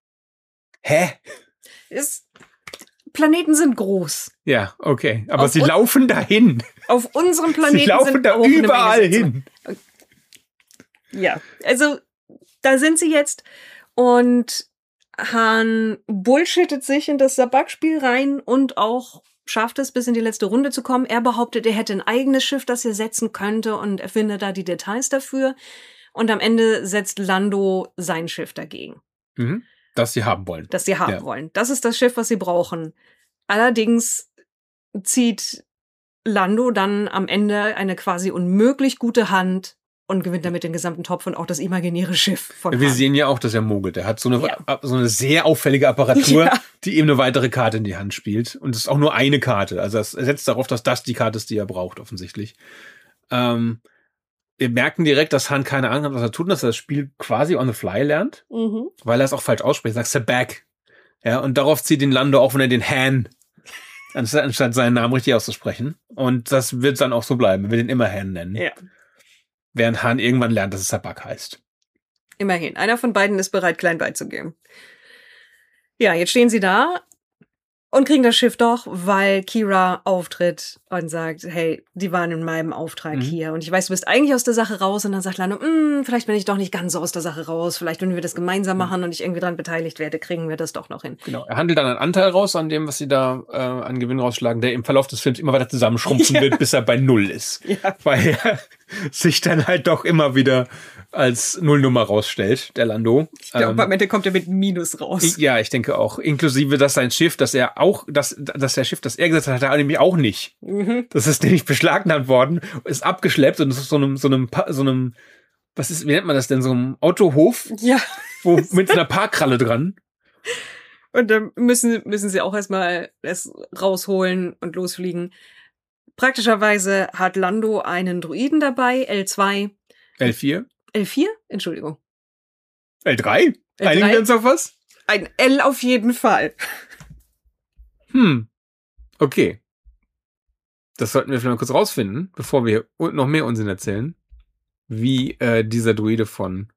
Hä? Ist, Planeten sind groß. Ja, okay. Aber Auf sie un- laufen dahin. Auf unserem Planeten Sie laufen sind da auch eine Menge überall Sitzungen. hin. Ja, also da sind sie jetzt und Han bullshittet sich in das Sabak-Spiel rein und auch schafft es, bis in die letzte Runde zu kommen. Er behauptet, er hätte ein eigenes Schiff, das er setzen könnte und erfindet da die Details dafür. Und am Ende setzt Lando sein Schiff dagegen, Mhm. Das sie haben wollen. das sie haben Ja. wollen. Das ist das Schiff, was sie brauchen. Allerdings zieht Lando dann am Ende eine quasi unmöglich gute Hand und gewinnt damit den gesamten Topf und auch das imaginäre Schiff von Wir Han. sehen ja auch, dass er mogelt. Er hat so eine, Ja. so eine sehr auffällige Apparatur, Ja. die ihm eine weitere Karte in die Hand spielt. Und es ist auch nur eine Karte. Also es- er setzt darauf, dass das die Karte ist, die er braucht, offensichtlich. Ähm, wir merken direkt, dass Han keine Ahnung hat, was er tut, und dass er das Spiel quasi on the fly lernt, Mhm. weil er es auch falsch ausspricht. Er sagt Sabak. Ja, und darauf zieht ihn Lando auch, wenn er den Han, anstatt, anstatt seinen Namen richtig auszusprechen. Und das wird dann auch so bleiben. Er will ihn immer Han nennen. Ja. Während Han irgendwann lernt, dass es Sabak heißt. Immerhin. Einer von beiden ist bereit, klein beizugeben. Ja, jetzt stehen sie da und kriegen das Schiff doch, weil Kira auftritt und sagt, hey, die waren in meinem Auftrag Mhm. hier. Und ich weiß, du bist eigentlich aus der Sache raus. Und dann sagt Lando, "Mm, vielleicht bin ich doch nicht ganz so aus der Sache raus. Vielleicht, wenn wir das gemeinsam machen und ich irgendwie dran beteiligt werde, kriegen wir das doch noch hin." Genau. Er handelt dann einen Anteil raus an dem, was sie da äh, an Gewinn rausschlagen, der im Verlauf des Films immer weiter zusammenschrumpfen Ja. wird, bis er bei Null ist. Ja. Weil er sich dann halt doch immer wieder als Nullnummer rausstellt, der Lando. Ja, Ähm, und am Ende kommt er mit Minus raus. ich- ja, ich denke auch. Inklusive, dass sein Schiff, dass er auch, dass, dass der Schiff, das er gesetzt hat, hat er nämlich auch nicht. Mhm. Das ist nämlich beschlagnahmt worden, ist abgeschleppt und es ist so einem, so einem, Pa- so einem, was ist, wie nennt man das denn, so einem Autohof, Ja. wo mit einer Parkkralle dran. Und dann müssen, müssen sie auch erstmal es rausholen und losfliegen. Praktischerweise hat Lando einen Druiden dabei, L zwei. L vier? L vier? Entschuldigung. L drei? L Einigen drei? wir uns auf was? Ein L auf jeden Fall. Hm. Okay. Das sollten wir vielleicht mal kurz rausfinden, bevor wir hier noch mehr Unsinn erzählen, wie äh, dieser Druide von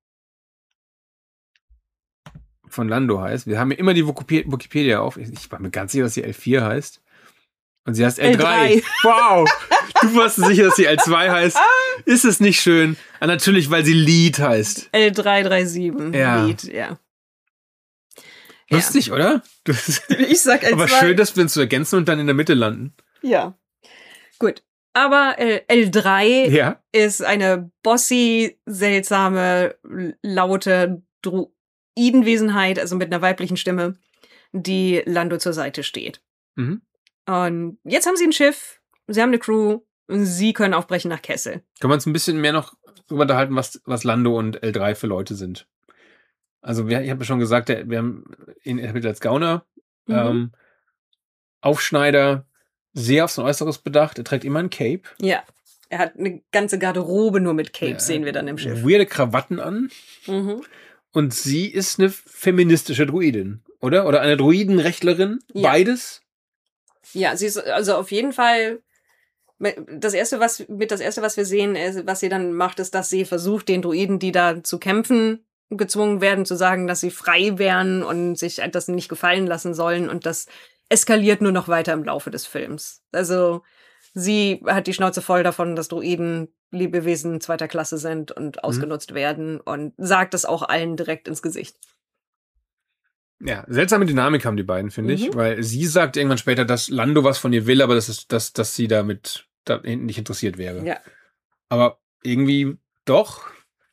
von Lando heißt. Wir haben ja immer die Wiki- Wikipedia auf. Ich, ich war mir ganz sicher, dass sie L vier heißt. Und sie heißt L drei. L drei. Wow. Du warst sicher, dass sie L zwei heißt. Ist es nicht schön? Ah, natürlich, weil sie Lead heißt. L drei drei sieben. Ja. Lied, ja. Lustig, oder? Das, Ja. Ich sag L zwei. aber schön, dass wir uns so ergänzen und dann in der Mitte landen. Ja. Gut. Aber äh, L drei Ja. ist eine bossy, seltsame, laute Druidenwesenheit, also mit einer weiblichen Stimme, die Lando zur Seite steht. Mhm. Und jetzt haben sie ein Schiff, sie haben eine Crew, und sie können aufbrechen nach Kessel. Können wir uns ein bisschen mehr noch darüber unterhalten, was, was Lando und L drei für Leute sind? Also, wir, ich habe ja schon gesagt, der, wir haben ihn ermittelt als Gauner, Mhm. ähm, Aufschneider, sehr auf sein Äußeres bedacht. Er trägt immer ein Cape. Ja. Er hat eine ganze Garderobe nur mit Capes, Ja, sehen wir dann im Schiff. Weirde Krawatten an. Mhm. Und sie ist eine feministische Druidin, oder? Oder eine Druidenrechtlerin? Ja. Beides? Ja, sie ist also auf jeden Fall das erste, was mit das erste, was wir sehen, ist, was sie dann macht, ist, dass sie versucht, den Druiden, die da zu kämpfen gezwungen werden, zu sagen, dass sie frei wären und sich das nicht gefallen lassen sollen. Und das eskaliert nur noch weiter im Laufe des Films. Also sie hat die Schnauze voll davon, dass Druiden Lebewesen zweiter Klasse sind und ausgenutzt mhm. werden und sagt das auch allen direkt ins Gesicht. Ja, seltsame Dynamik haben die beiden, finde Mhm. ich, weil sie sagt irgendwann später, dass Lando was von ihr will, aber das ist, dass, dass sie damit da hinten nicht interessiert wäre. Ja. Aber irgendwie doch.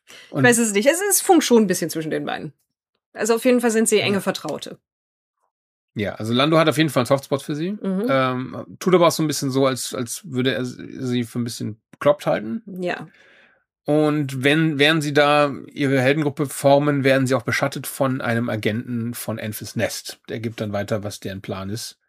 Und ich weiß es nicht. Es, es funkt schon ein bisschen zwischen den beiden. Also auf jeden Fall sind sie enge ja. Vertraute. Ja, also Lando hat auf jeden Fall einen Softspot für sie. Mhm. Ähm, tut aber auch so ein bisschen so, als, als würde er sie für ein bisschen bekloppt halten. Ja. Und wenn, während sie da ihre Heldengruppe formen, werden sie auch beschattet von einem Agenten von Enfys Nest. Der gibt dann weiter, was deren Plan ist.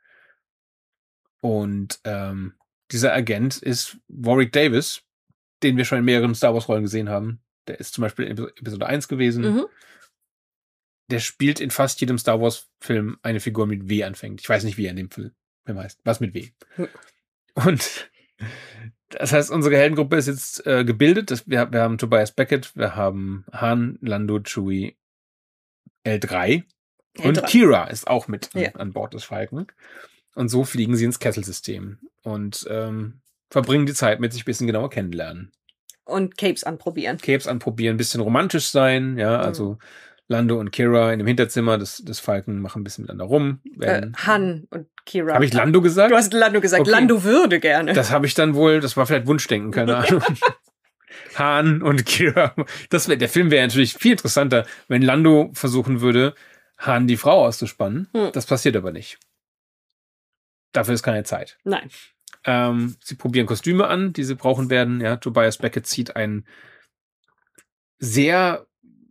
Und ähm, dieser Agent ist Warwick Davis, den wir schon in mehreren Star Wars-Rollen gesehen haben. Der ist zum Beispiel in Episode eins gewesen. Mhm. Der spielt in fast jedem Star Wars-Film eine Figur mit W anfängt. Ich weiß nicht, wie er in dem Film heißt. Was mit W. Mhm. Und das heißt, unsere Heldengruppe ist jetzt äh, gebildet. Das, wir, wir haben Tobias Beckett, wir haben Han, Lando, Chewie, L drei. L drei. Und Kira ist auch mit ja. an, an Bord des Falken. Und so fliegen sie ins Kesselsystem und ähm, verbringen die Zeit mit sich ein bisschen genauer kennenlernen. Und Capes anprobieren. Capes anprobieren, ein bisschen romantisch sein, ja, also mhm. Lando und Kira in dem Hinterzimmer des, des Falken machen ein bisschen miteinander rum. Werden, äh, Han und Kira. Habe ich Lando gesagt? Du hast Lando gesagt. Okay. Lando würde gerne. Das habe ich dann wohl, das war vielleicht Wunschdenken, keine Ahnung. Han und Kira. Das wär, der Film wäre natürlich viel interessanter, wenn Lando versuchen würde, Han die Frau auszuspannen. Hm. Das passiert aber nicht. Dafür ist keine Zeit. Nein. Ähm, sie probieren Kostüme an, die sie brauchen werden. Ja, Tobias Beckett zieht ein sehr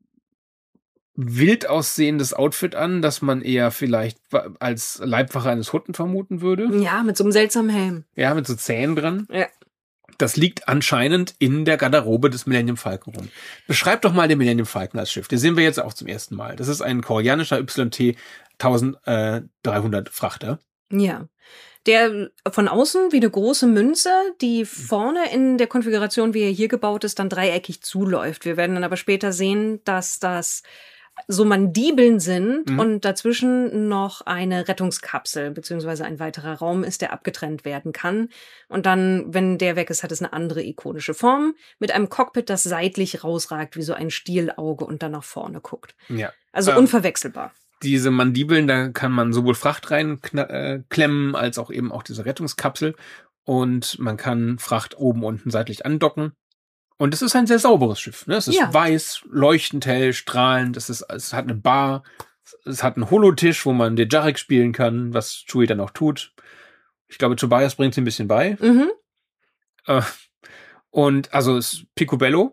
wild aussehendes Outfit an, das man eher vielleicht als Leibwache eines Hutten vermuten würde. Ja, mit so einem seltsamen Helm. Ja, mit so Zähnen dran. Ja. Das liegt anscheinend in der Garderobe des Millennium Falcon rum. Beschreib doch mal den Millennium Falcon als Schiff. Den sehen wir jetzt auch zum ersten Mal. Das ist ein koreanischer Y T dreizehnhundert Frachter. Ja. Der von außen wie eine große Münze, die vorne in der Konfiguration, wie er hier gebaut ist, dann dreieckig zuläuft. Wir werden dann aber später sehen, dass das so Mandibeln sind mhm. und dazwischen noch eine Rettungskapsel beziehungsweise ein weiterer Raum ist, der abgetrennt werden kann. Und dann, wenn der weg ist, hat es eine andere ikonische Form mit einem Cockpit, das seitlich rausragt wie so ein Stielauge und dann nach vorne guckt. Ja. Also ähm, unverwechselbar. Diese Mandibeln, da kann man sowohl Fracht reinklemmen, als auch eben auch diese Rettungskapsel. Und man kann Fracht oben, unten seitlich andocken. Und es ist ein sehr sauberes Schiff. Ne? Es ist ja. weiß, leuchtend hell, strahlend. Es, ist, es hat eine Bar. Es hat einen Holotisch, wo man Dejarik spielen kann, was Chewie dann auch tut. Ich glaube, Tobias bringt sie ein bisschen bei. Mhm. Äh, und also es ist Picobello.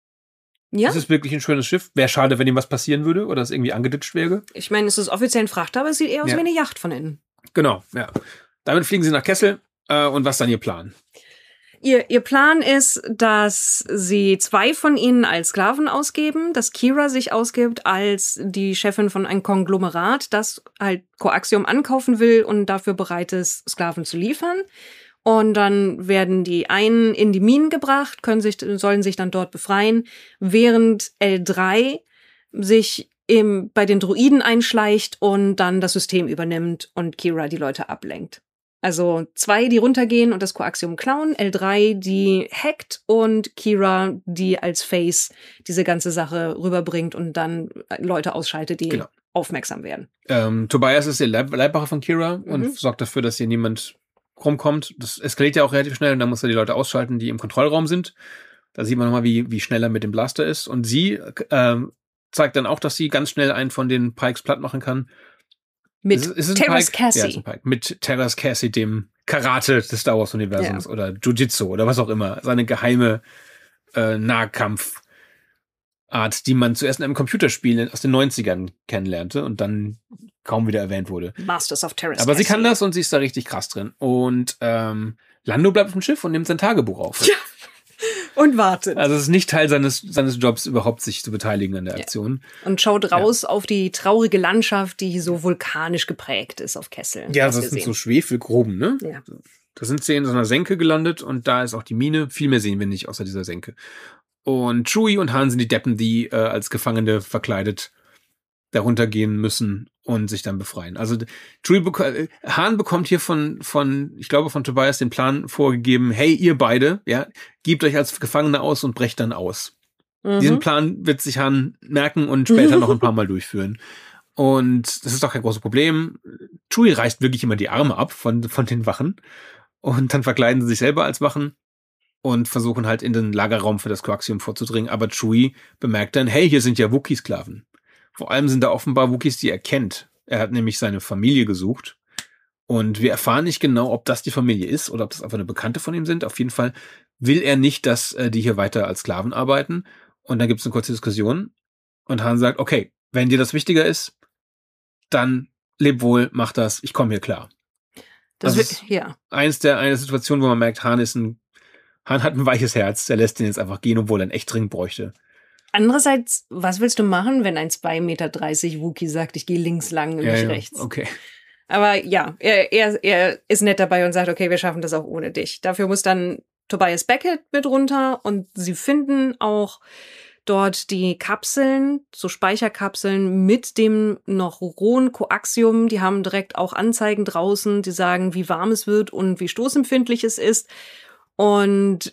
Ja. Es ist wirklich ein schönes Schiff. Wäre schade, wenn ihm was passieren würde oder es irgendwie angeditscht wäre. Ich meine, es ist offiziell ein Frachter, aber es sieht eher aus ja. wie eine Yacht von innen. Genau, ja. Damit fliegen sie nach Kessel. Äh, und was ist dann ihr Plan? Ihr, ihr Plan ist, dass sie zwei von ihnen als Sklaven ausgeben, dass Kira sich ausgibt als die Chefin von einem Konglomerat, das halt Coaxium ankaufen will und dafür bereit ist, Sklaven zu liefern. Und dann werden die einen in die Minen gebracht, können sich, sollen sich dann dort befreien, während L drei sich im, bei den Droiden einschleicht und dann das System übernimmt und Kira die Leute ablenkt. Also zwei, die runtergehen und das Coaxium klauen, L drei, die hackt und Kira, die als Face diese ganze Sache rüberbringt und dann Leute ausschaltet, die genau. aufmerksam werden. Ähm, Tobias ist der Leib- Leibwache von Kira mhm. und sorgt dafür, dass hier niemand rumkommt. Das eskaliert ja auch relativ schnell und dann muss er die Leute ausschalten, die im Kontrollraum sind. Da sieht man nochmal, wie, wie schnell er mit dem Blaster ist. Und sie ähm, zeigt dann auch, dass sie ganz schnell einen von den Pikes platt machen kann. Mit ist, ist Terras Cassie. Ja, ist ein Pike. Mit Terras Cassie, dem Karate des Star Wars-Universums ja. oder Jiu-Jitsu oder was auch immer. Seine geheime äh, Nahkampfart, die man zuerst in einem Computerspiel aus den neunzigern kennenlernte und dann kaum wieder erwähnt wurde. Masters of Terras Aber Cassie. sie kann das und sie ist da richtig krass drin. Und ähm, Lando bleibt auf dem Schiff und nimmt sein Tagebuch auf. Ja. Und wartet. Also es ist nicht Teil seines, seines Jobs, überhaupt sich zu beteiligen an der Aktion. Ja. Und schaut raus ja. auf die traurige Landschaft, die so vulkanisch geprägt ist auf Kessel. Ja, das sind sehen. so Schwefelgruben, ne? Ja. Da sind sie in so einer Senke gelandet und da ist auch die Mine. Viel mehr sehen wir nicht außer dieser Senke. Und Chewie und Han sind die Deppen, die äh, als Gefangene verkleidet darunter gehen müssen und sich dann befreien. Also Chewie bek- Han bekommt hier von, von, ich glaube, von Tobias den Plan vorgegeben, hey, ihr beide, ja, gebt euch als Gefangene aus und brecht dann aus. Mhm. Diesen Plan wird sich Han merken und später noch ein paar Mal durchführen. Und das ist doch kein großes Problem. Chewie reißt wirklich immer die Arme ab von, von den Wachen und dann verkleiden sie sich selber als Wachen und versuchen halt in den Lagerraum für das Coaxium vorzudringen. Aber Chewie bemerkt dann, hey, hier sind ja Wookiee-Sklaven. Vor allem sind da offenbar Wookiees, die er kennt. Er hat nämlich seine Familie gesucht. Und wir erfahren nicht genau, ob das die Familie ist oder ob das einfach eine Bekannte von ihm sind. Auf jeden Fall will er nicht, dass äh, die hier weiter als Sklaven arbeiten. Und dann gibt es eine kurze Diskussion. Und Han sagt, okay, wenn dir das wichtiger ist, dann leb wohl, mach das, ich komme hier klar. Das, das wird, ist ja. eins der eine Situation, wo man merkt, Han ist ein Han hat ein weiches Herz, der lässt ihn jetzt einfach gehen, obwohl er ihn echt dringend bräuchte. Andererseits, was willst du machen, wenn ein zwei Meter dreißig Wookie sagt, ich gehe links lang und ja, nicht ja, rechts? Okay. Aber ja, er, er, er ist nett dabei und sagt, okay, wir schaffen das auch ohne dich. Dafür muss dann Tobias Beckett mit runter und sie finden auch dort die Kapseln, so Speicherkapseln mit dem noch rohen Coaxium. Die haben direkt auch Anzeigen draußen, die sagen, wie warm es wird und wie stoßempfindlich es ist. Und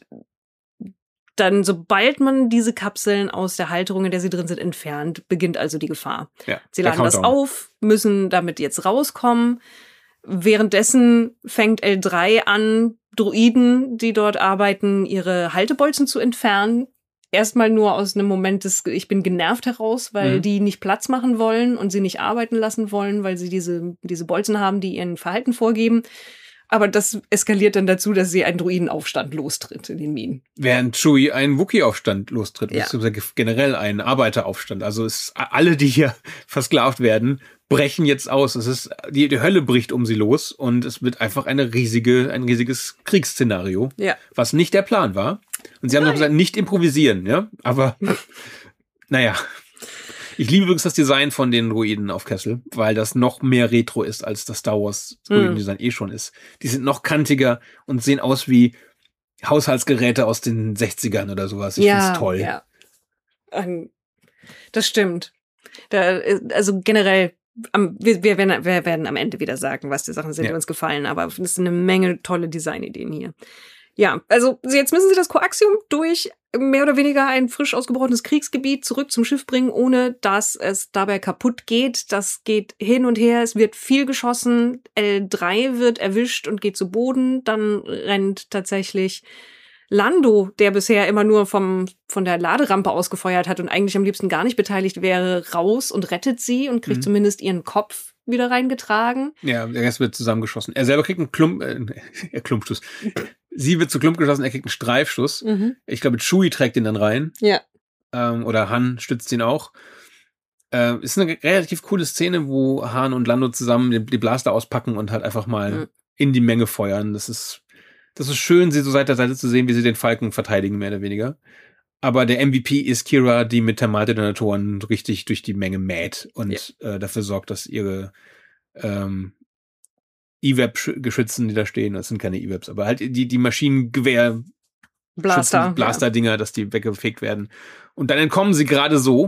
dann, sobald man diese Kapseln aus der Halterung, in der sie drin sind, entfernt, beginnt also die Gefahr. Ja, sie laden das auf, müssen damit jetzt rauskommen. Währenddessen fängt L drei an, Droiden, die dort arbeiten, ihre Haltebolzen zu entfernen. Erstmal nur aus einem Moment des Ich bin genervt heraus, weil mhm. die nicht Platz machen wollen und sie nicht arbeiten lassen wollen, weil sie diese, diese Bolzen haben, die ihren Verhalten vorgeben. Aber das eskaliert dann dazu, dass sie einen Druidenaufstand lostritt in den Minen. Während Chewie einen Wookie-Aufstand lostritt, ja. beziehungsweise generell einen Arbeiteraufstand. Also es, alle, die hier versklavt werden, brechen jetzt aus. Es ist, die, die Hölle bricht um sie los und es wird einfach eine riesige, ein riesiges Kriegsszenario, ja. was nicht der Plan war. Und sie haben noch gesagt, nicht improvisieren, ja. Aber naja. Ich liebe übrigens das Design von den Droiden auf Kessel, weil das noch mehr Retro ist, als das Star Wars Droiden-Design mm. eh schon ist. Die sind noch kantiger und sehen aus wie Haushaltsgeräte aus den sechzigern oder sowas. Ich ja, find's toll. Ja, das stimmt. Da, also generell, am, wir, wir, werden, wir werden am Ende wieder sagen, was die Sachen sind, ja. die uns gefallen, aber es ist eine Menge tolle Designideen hier. Ja, also jetzt müssen sie das Coaxium durch mehr oder weniger ein frisch ausgebrochenes Kriegsgebiet zurück zum Schiff bringen, ohne dass es dabei kaputt geht. Das geht hin und her, es wird viel geschossen. L drei wird erwischt und geht zu Boden. Dann rennt tatsächlich Lando, der bisher immer nur vom von der Laderampe ausgefeuert hat und eigentlich am liebsten gar nicht beteiligt wäre, raus und rettet sie und kriegt mhm. zumindest ihren Kopf wieder reingetragen. Ja, der Rest wird zusammengeschossen. Er selber kriegt einen Klump, äh, Klumpschuss. Sie wird zu Klump geschossen, er kriegt einen Streifschuss. Mhm. Ich glaube, Chewie trägt ihn dann rein. Ja. Ähm, oder Han stützt ihn auch. Äh, ist eine relativ coole Szene, wo Han und Lando zusammen die, die Blaster auspacken und halt einfach mal mhm. in die Menge feuern. Das ist, das ist schön, sie so Seite an Seite zu sehen, wie sie den Falken verteidigen, mehr oder weniger. Aber der M V P ist Kira, die mit Thermaldetonatoren richtig durch die Menge mäht und ja. äh, dafür sorgt, dass ihre ähm, E W A P-Geschützen, die da stehen, das sind keine E W A Ps, aber halt die, die Maschinengewehr Blaster, Blaster-Dinger, ja. dass die weggefegt werden. Und dann entkommen sie gerade so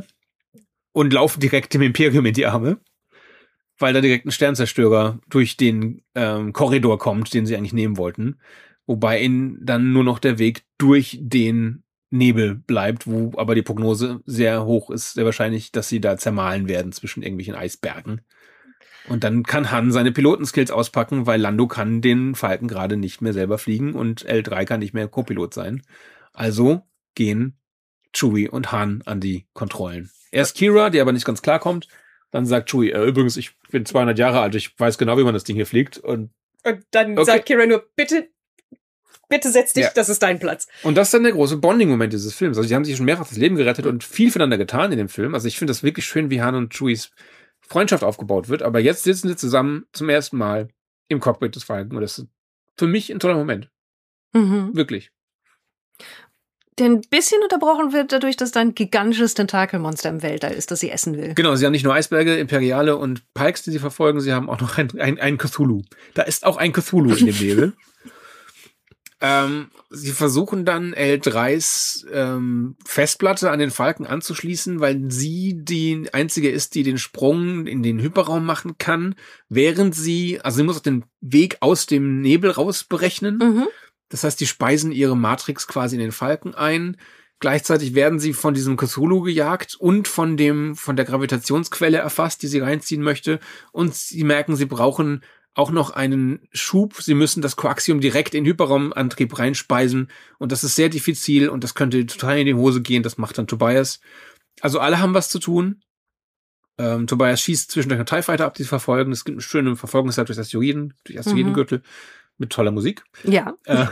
und laufen direkt dem Imperium in die Arme, weil da direkt ein Sternzerstörer durch den ähm, Korridor kommt, den sie eigentlich nehmen wollten. Wobei ihnen dann nur noch der Weg durch den Nebel bleibt, wo aber die Prognose sehr hoch ist, sehr wahrscheinlich, dass sie da zermahlen werden zwischen irgendwelchen Eisbergen. Und dann kann Han seine Pilotenskills auspacken, weil Lando kann den Falken gerade nicht mehr selber fliegen und L drei kann nicht mehr Co-Pilot sein. Also gehen Chewie und Han an die Kontrollen. Erst Kira, die aber nicht ganz klar kommt, dann sagt Chewie, äh, übrigens, ich bin zweihundert Jahre alt, ich weiß genau, wie man das Ding hier fliegt. Und, und dann okay. sagt Kira nur, bitte, bitte setz dich, ja. das ist dein Platz. Und das ist dann der große Bonding-Moment dieses Films. Also die haben sich schon mehrfach das Leben gerettet und viel füreinander getan in dem Film. Also ich finde das wirklich schön, wie Han und Chewies Freundschaft aufgebaut wird, aber jetzt sitzen sie zusammen zum ersten Mal im Cockpit des Falken und das ist für mich ein toller Moment. Mhm. Wirklich. Der ein bisschen unterbrochen wird dadurch, dass da ein gigantisches Tentakelmonster im Weltall ist, das sie essen will. Genau, sie haben nicht nur Eisberge, Imperiale und Pikes, die sie verfolgen, sie haben auch noch ein, ein, ein Cthulhu. Da ist auch ein Cthulhu in dem Nebel. Ähm, sie versuchen dann L dreis ähm, Festplatte an den Falken anzuschließen, weil sie die einzige ist, die den Sprung in den Hyperraum machen kann, während sie, also sie muss auch den Weg aus dem Nebel raus berechnen. Mhm. Das heißt, die speisen ihre Matrix quasi in den Falken ein. Gleichzeitig werden sie von diesem Cthulhu gejagt und von dem, von der Gravitationsquelle erfasst, die sie reinziehen möchte. Und sie merken, sie brauchen auch noch einen Schub. Sie müssen das Koaxium direkt in den Hyperraumantrieb reinspeisen und das ist sehr diffizil und das könnte total in die Hose gehen. Das macht dann Tobias. Also alle haben was zu tun. Ähm, Tobias schießt zwischendurch einen TIE Fighter ab, die sie verfolgen. Es gibt eine schöne Verfolgungszeit durch Asteroiden, durch Asteroidengürtel mhm. mit toller Musik. Ja. Äh,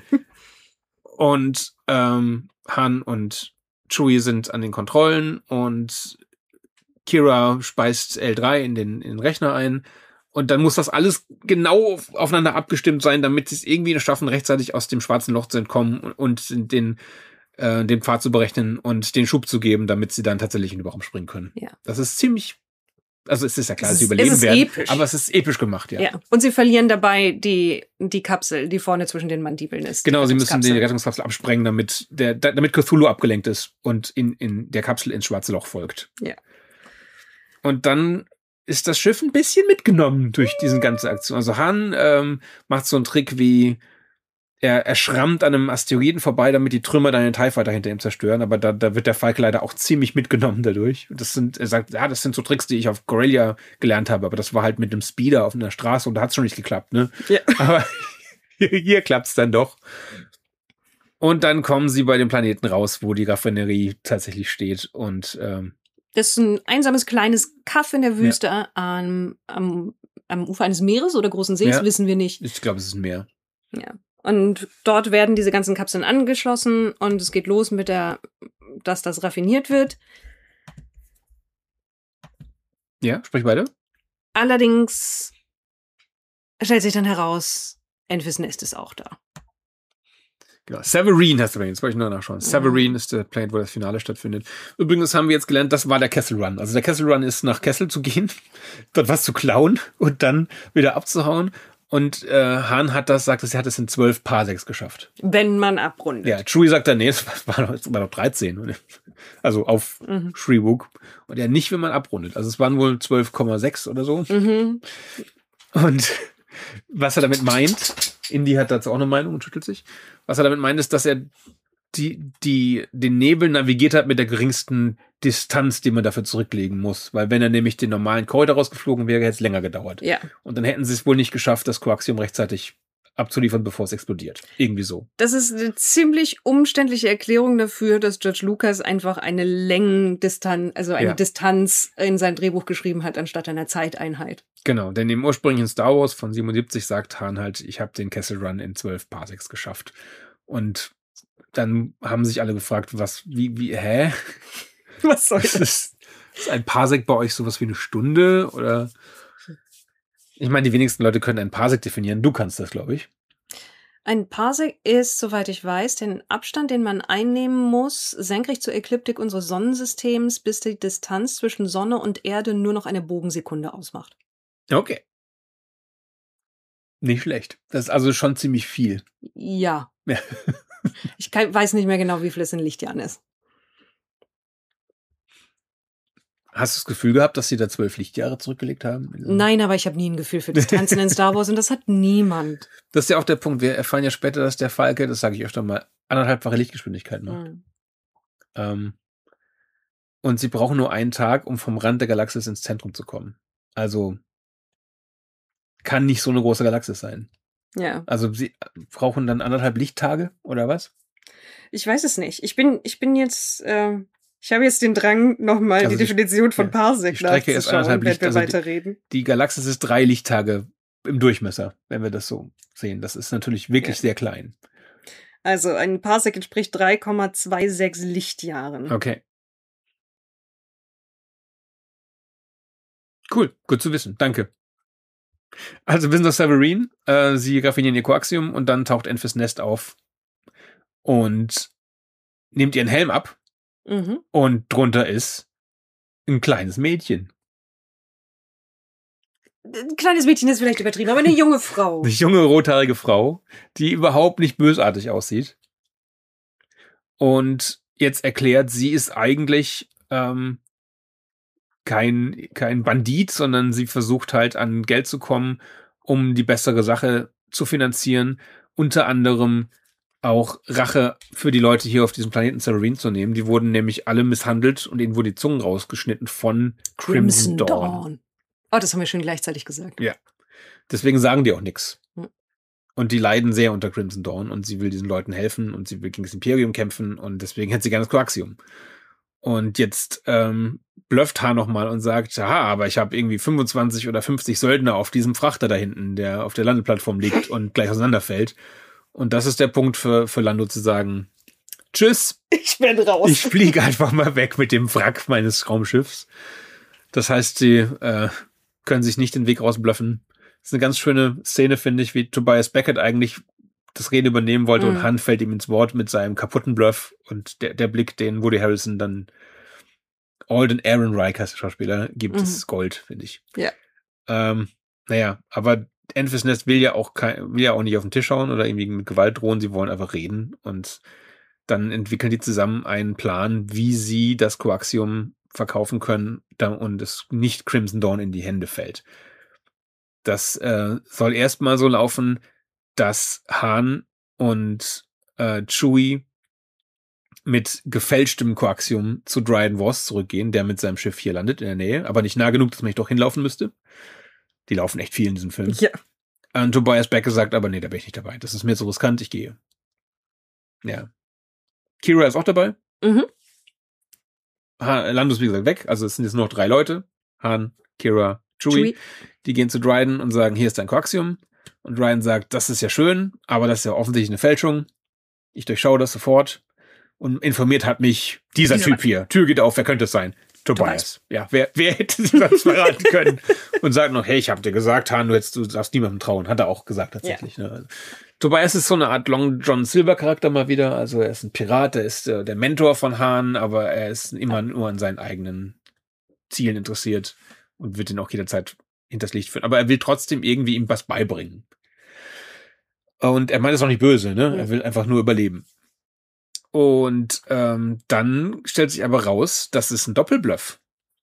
und ähm, Han und Chewie sind an den Kontrollen und Kira speist L drei in den, in den Rechner ein. Und dann muss das alles genau aufeinander abgestimmt sein, damit sie es irgendwie schaffen, rechtzeitig aus dem schwarzen Loch zu entkommen und, und den, äh, den Pfad zu berechnen und den Schub zu geben, damit sie dann tatsächlich in den Überraum springen können. Ja. Das ist ziemlich, also es ist ja klar, es dass sie ist, überleben es ist werden, episch. Aber es ist episch gemacht, ja. ja. Und sie verlieren dabei die, die Kapsel, die vorne zwischen den Mandibeln ist. Genau, sie müssen die Rettungskapsel absprengen, damit der, damit Cthulhu abgelenkt ist und in, in der Kapsel ins schwarze Loch folgt. Ja. Und dann ist das Schiff ein bisschen mitgenommen durch diesen ganze Aktion. Also Han ähm, macht so einen Trick wie, er, er schrammt an einem Asteroiden vorbei, damit die Trümmer dann den TIE Fighter hinter ihm zerstören, aber da, da wird der Falke leider auch ziemlich mitgenommen dadurch. Das sind, er sagt, ja, das sind so Tricks, die ich auf Corellia gelernt habe, aber das war halt mit einem Speeder auf einer Straße und da hat's schon nicht geklappt, ne? Ja. Aber hier, hier klappt's dann doch. Und dann kommen sie bei dem Planeten raus, wo die Raffinerie tatsächlich steht und ähm, das ist ein einsames kleines Kaff in der Wüste ja. am, am, am Ufer eines Meeres oder großen Sees, ja. wissen wir nicht. Ich glaube, es ist ein Meer. Ja. Und dort werden diese ganzen Kapseln angeschlossen und es geht los mit der, dass das raffiniert wird. Ja, sprich weiter. Allerdings stellt sich dann heraus, Enfys Nest ist auch da. Genau. Severine heißt der Planet, jetzt wollte ich nur nachschauen. Mhm. Severine ist der Planet, wo das Finale stattfindet. Übrigens haben wir jetzt gelernt, das war der Kessel Run. Also der Kessel Run ist nach Kessel zu gehen, dort was zu klauen und dann wieder abzuhauen. Und äh, Han hat das, sagt, er hat es in zwölf Parsecs geschafft. Wenn man abrundet. Ja, Chewie sagt dann, nee, es war noch, es war noch dreizehn. Also auf mhm. Shriwook. Und ja, nicht, wenn man abrundet. Also es waren wohl zwölf Komma sechs oder so. Mhm. Und was er damit meint, Indy hat dazu auch eine Meinung und schüttelt sich. Was er damit meint, ist, dass er die, die, den Nebel navigiert hat mit der geringsten Distanz, die man dafür zurücklegen muss. Weil wenn er nämlich den normalen Korridor rausgeflogen wäre, hätte es länger gedauert. Ja. Und dann hätten sie es wohl nicht geschafft, das Koaxium rechtzeitig abzuliefern, bevor es explodiert. Irgendwie so. Das ist eine ziemlich umständliche Erklärung dafür, dass George Lucas einfach eine Längendistanz, also eine ja. Distanz in sein Drehbuch geschrieben hat, anstatt einer Zeiteinheit. Genau, denn im ursprünglichen Star Wars von siebenundsiebzig sagt Han halt, ich habe den Kessel Run in zwölf Parsecs geschafft. Und dann haben sich alle gefragt, was, wie, wie, hä? Was soll das? Ist, ist ein Parsec bei euch sowas wie eine Stunde? Oder? Ich meine, die wenigsten Leute können ein Parsec definieren. Du kannst das, glaube ich. Ein Parsec ist, soweit ich weiß, den Abstand, den man einnehmen muss, senkrecht zur Ekliptik unseres Sonnensystems, bis die Distanz zwischen Sonne und Erde nur noch eine Bogensekunde ausmacht. Okay. Nicht schlecht. Das ist also schon ziemlich viel. Ja. Ja. Ich kann, weiß nicht mehr genau, wie viel es in Lichtjahren ist. Hast du das Gefühl gehabt, dass sie da zwölf Lichtjahre zurückgelegt haben? Nein, aber ich habe nie ein Gefühl für Distanzen in Star Wars und das hat niemand. Das ist ja auch der Punkt. Wir erfahren ja später, dass der Falke, das sage ich öfter mal, anderthalbfache Lichtgeschwindigkeit macht. Mhm. Ähm, und sie brauchen nur einen Tag, um vom Rand der Galaxis ins Zentrum zu kommen. Also kann nicht so eine große Galaxis sein. Ja. Also sie brauchen dann anderthalb Lichttage oder was? Ich weiß es nicht. Ich bin, ich bin jetzt, äh, ich habe jetzt den Drang, nochmal also die, die Definition von ja, Parsec nachzuschauen, wenn wir also weiterreden. Die, die Galaxis ist drei Lichttage im Durchmesser, wenn wir das so sehen. Das ist natürlich wirklich ja. sehr klein. Also ein Parsec entspricht drei Komma sechsundzwanzig Lichtjahren. Okay. Cool, gut zu wissen. Danke. Also wir sind auf Severine, äh, sie raffinieren ihr Koaxium und dann taucht Enfys Nest auf und nimmt ihren Helm ab mhm. und drunter ist ein kleines Mädchen. Ein kleines Mädchen ist vielleicht übertrieben, aber eine junge Frau. Eine junge, rothaarige Frau, die überhaupt nicht bösartig aussieht. Und jetzt erklärt, sie ist eigentlich ähm, kein, kein Bandit, sondern sie versucht halt an Geld zu kommen, um die bessere Sache zu finanzieren. Unter anderem auch Rache für die Leute hier auf diesem Planeten Severine zu nehmen. Die wurden nämlich alle misshandelt und ihnen wurden die Zungen rausgeschnitten von Crimson, Crimson Dawn. Dawn. Oh, das haben wir schon gleichzeitig gesagt. Ja. Deswegen sagen die auch nichts. Hm. Und die leiden sehr unter Crimson Dawn und sie will diesen Leuten helfen und sie will gegen das Imperium kämpfen und deswegen hätte sie gerne das Coaxium. Und jetzt ähm, blufft Hahn nochmal und sagt, aha, aber ich habe irgendwie fünfundzwanzig oder fünfzig Söldner auf diesem Frachter da hinten, der auf der Landeplattform liegt und gleich auseinanderfällt. Und das ist der Punkt für, für Lando zu sagen, tschüss. Ich bin raus. Ich fliege einfach mal weg mit dem Wrack meines Raumschiffs. Das heißt, sie äh, können sich nicht den Weg rausbluffen. Das ist eine ganz schöne Szene, finde ich, wie Tobias Beckett eigentlich das Reden übernehmen wollte mhm. und Han fällt ihm ins Wort mit seinem kaputten Bluff und der, der Blick, den Woody Harrelson dann Alden Ehrenreich, heißt der Schauspieler, gibt, mhm. ist Gold, finde ich. Ja. Ähm, naja, aber Enfys Nest will ja auch kein, will ja auch nicht auf den Tisch hauen oder irgendwie mit Gewalt drohen, sie wollen einfach reden und dann entwickeln die zusammen einen Plan, wie sie das Coaxium verkaufen können und es nicht Crimson Dawn in die Hände fällt. Das äh, soll erstmal so laufen, dass Han und äh, Chewie mit gefälschtem Coaxium zu Dryden Voss zurückgehen, der mit seinem Schiff hier landet in der Nähe, aber nicht nah genug, dass man nicht doch hinlaufen müsste. Die laufen echt viel in diesem Film. Ja. Und Tobias Beckett sagt aber, nee, da bin ich nicht dabei. Das ist mir zu riskant, ich gehe. Ja. Kira ist auch dabei. Mhm. Ha, Lando ist wie gesagt weg, also es sind jetzt nur noch drei Leute. Han, Kira, Chewie. Chewie. Die gehen zu Dryden und sagen, hier ist dein Coaxium. Und Dryden sagt, das ist ja schön, aber das ist ja offensichtlich eine Fälschung. Ich durchschaue das sofort. Und informiert hat mich dieser, dieser Typ Mann. Hier. Tür geht auf, wer könnte es sein? Tobias. Tobias. Ja, wer, wer hätte sich das verraten können? Und sagt noch, hey, ich hab dir gesagt, Han, du, hättest, du darfst niemandem trauen. Hat er auch gesagt tatsächlich. Ja. Ne? Tobias ist so eine Art Long John Silver Charakter mal wieder. Also er ist ein Pirat, er ist äh, der Mentor von Han, aber er ist immer nur an seinen eigenen Zielen interessiert und wird ihn auch jederzeit hinters Licht führen. Aber er will trotzdem irgendwie ihm was beibringen. Und er meint es auch nicht böse, ne? Er will einfach nur überleben. Und ähm, dann stellt sich aber raus, das ist ein Doppelbluff.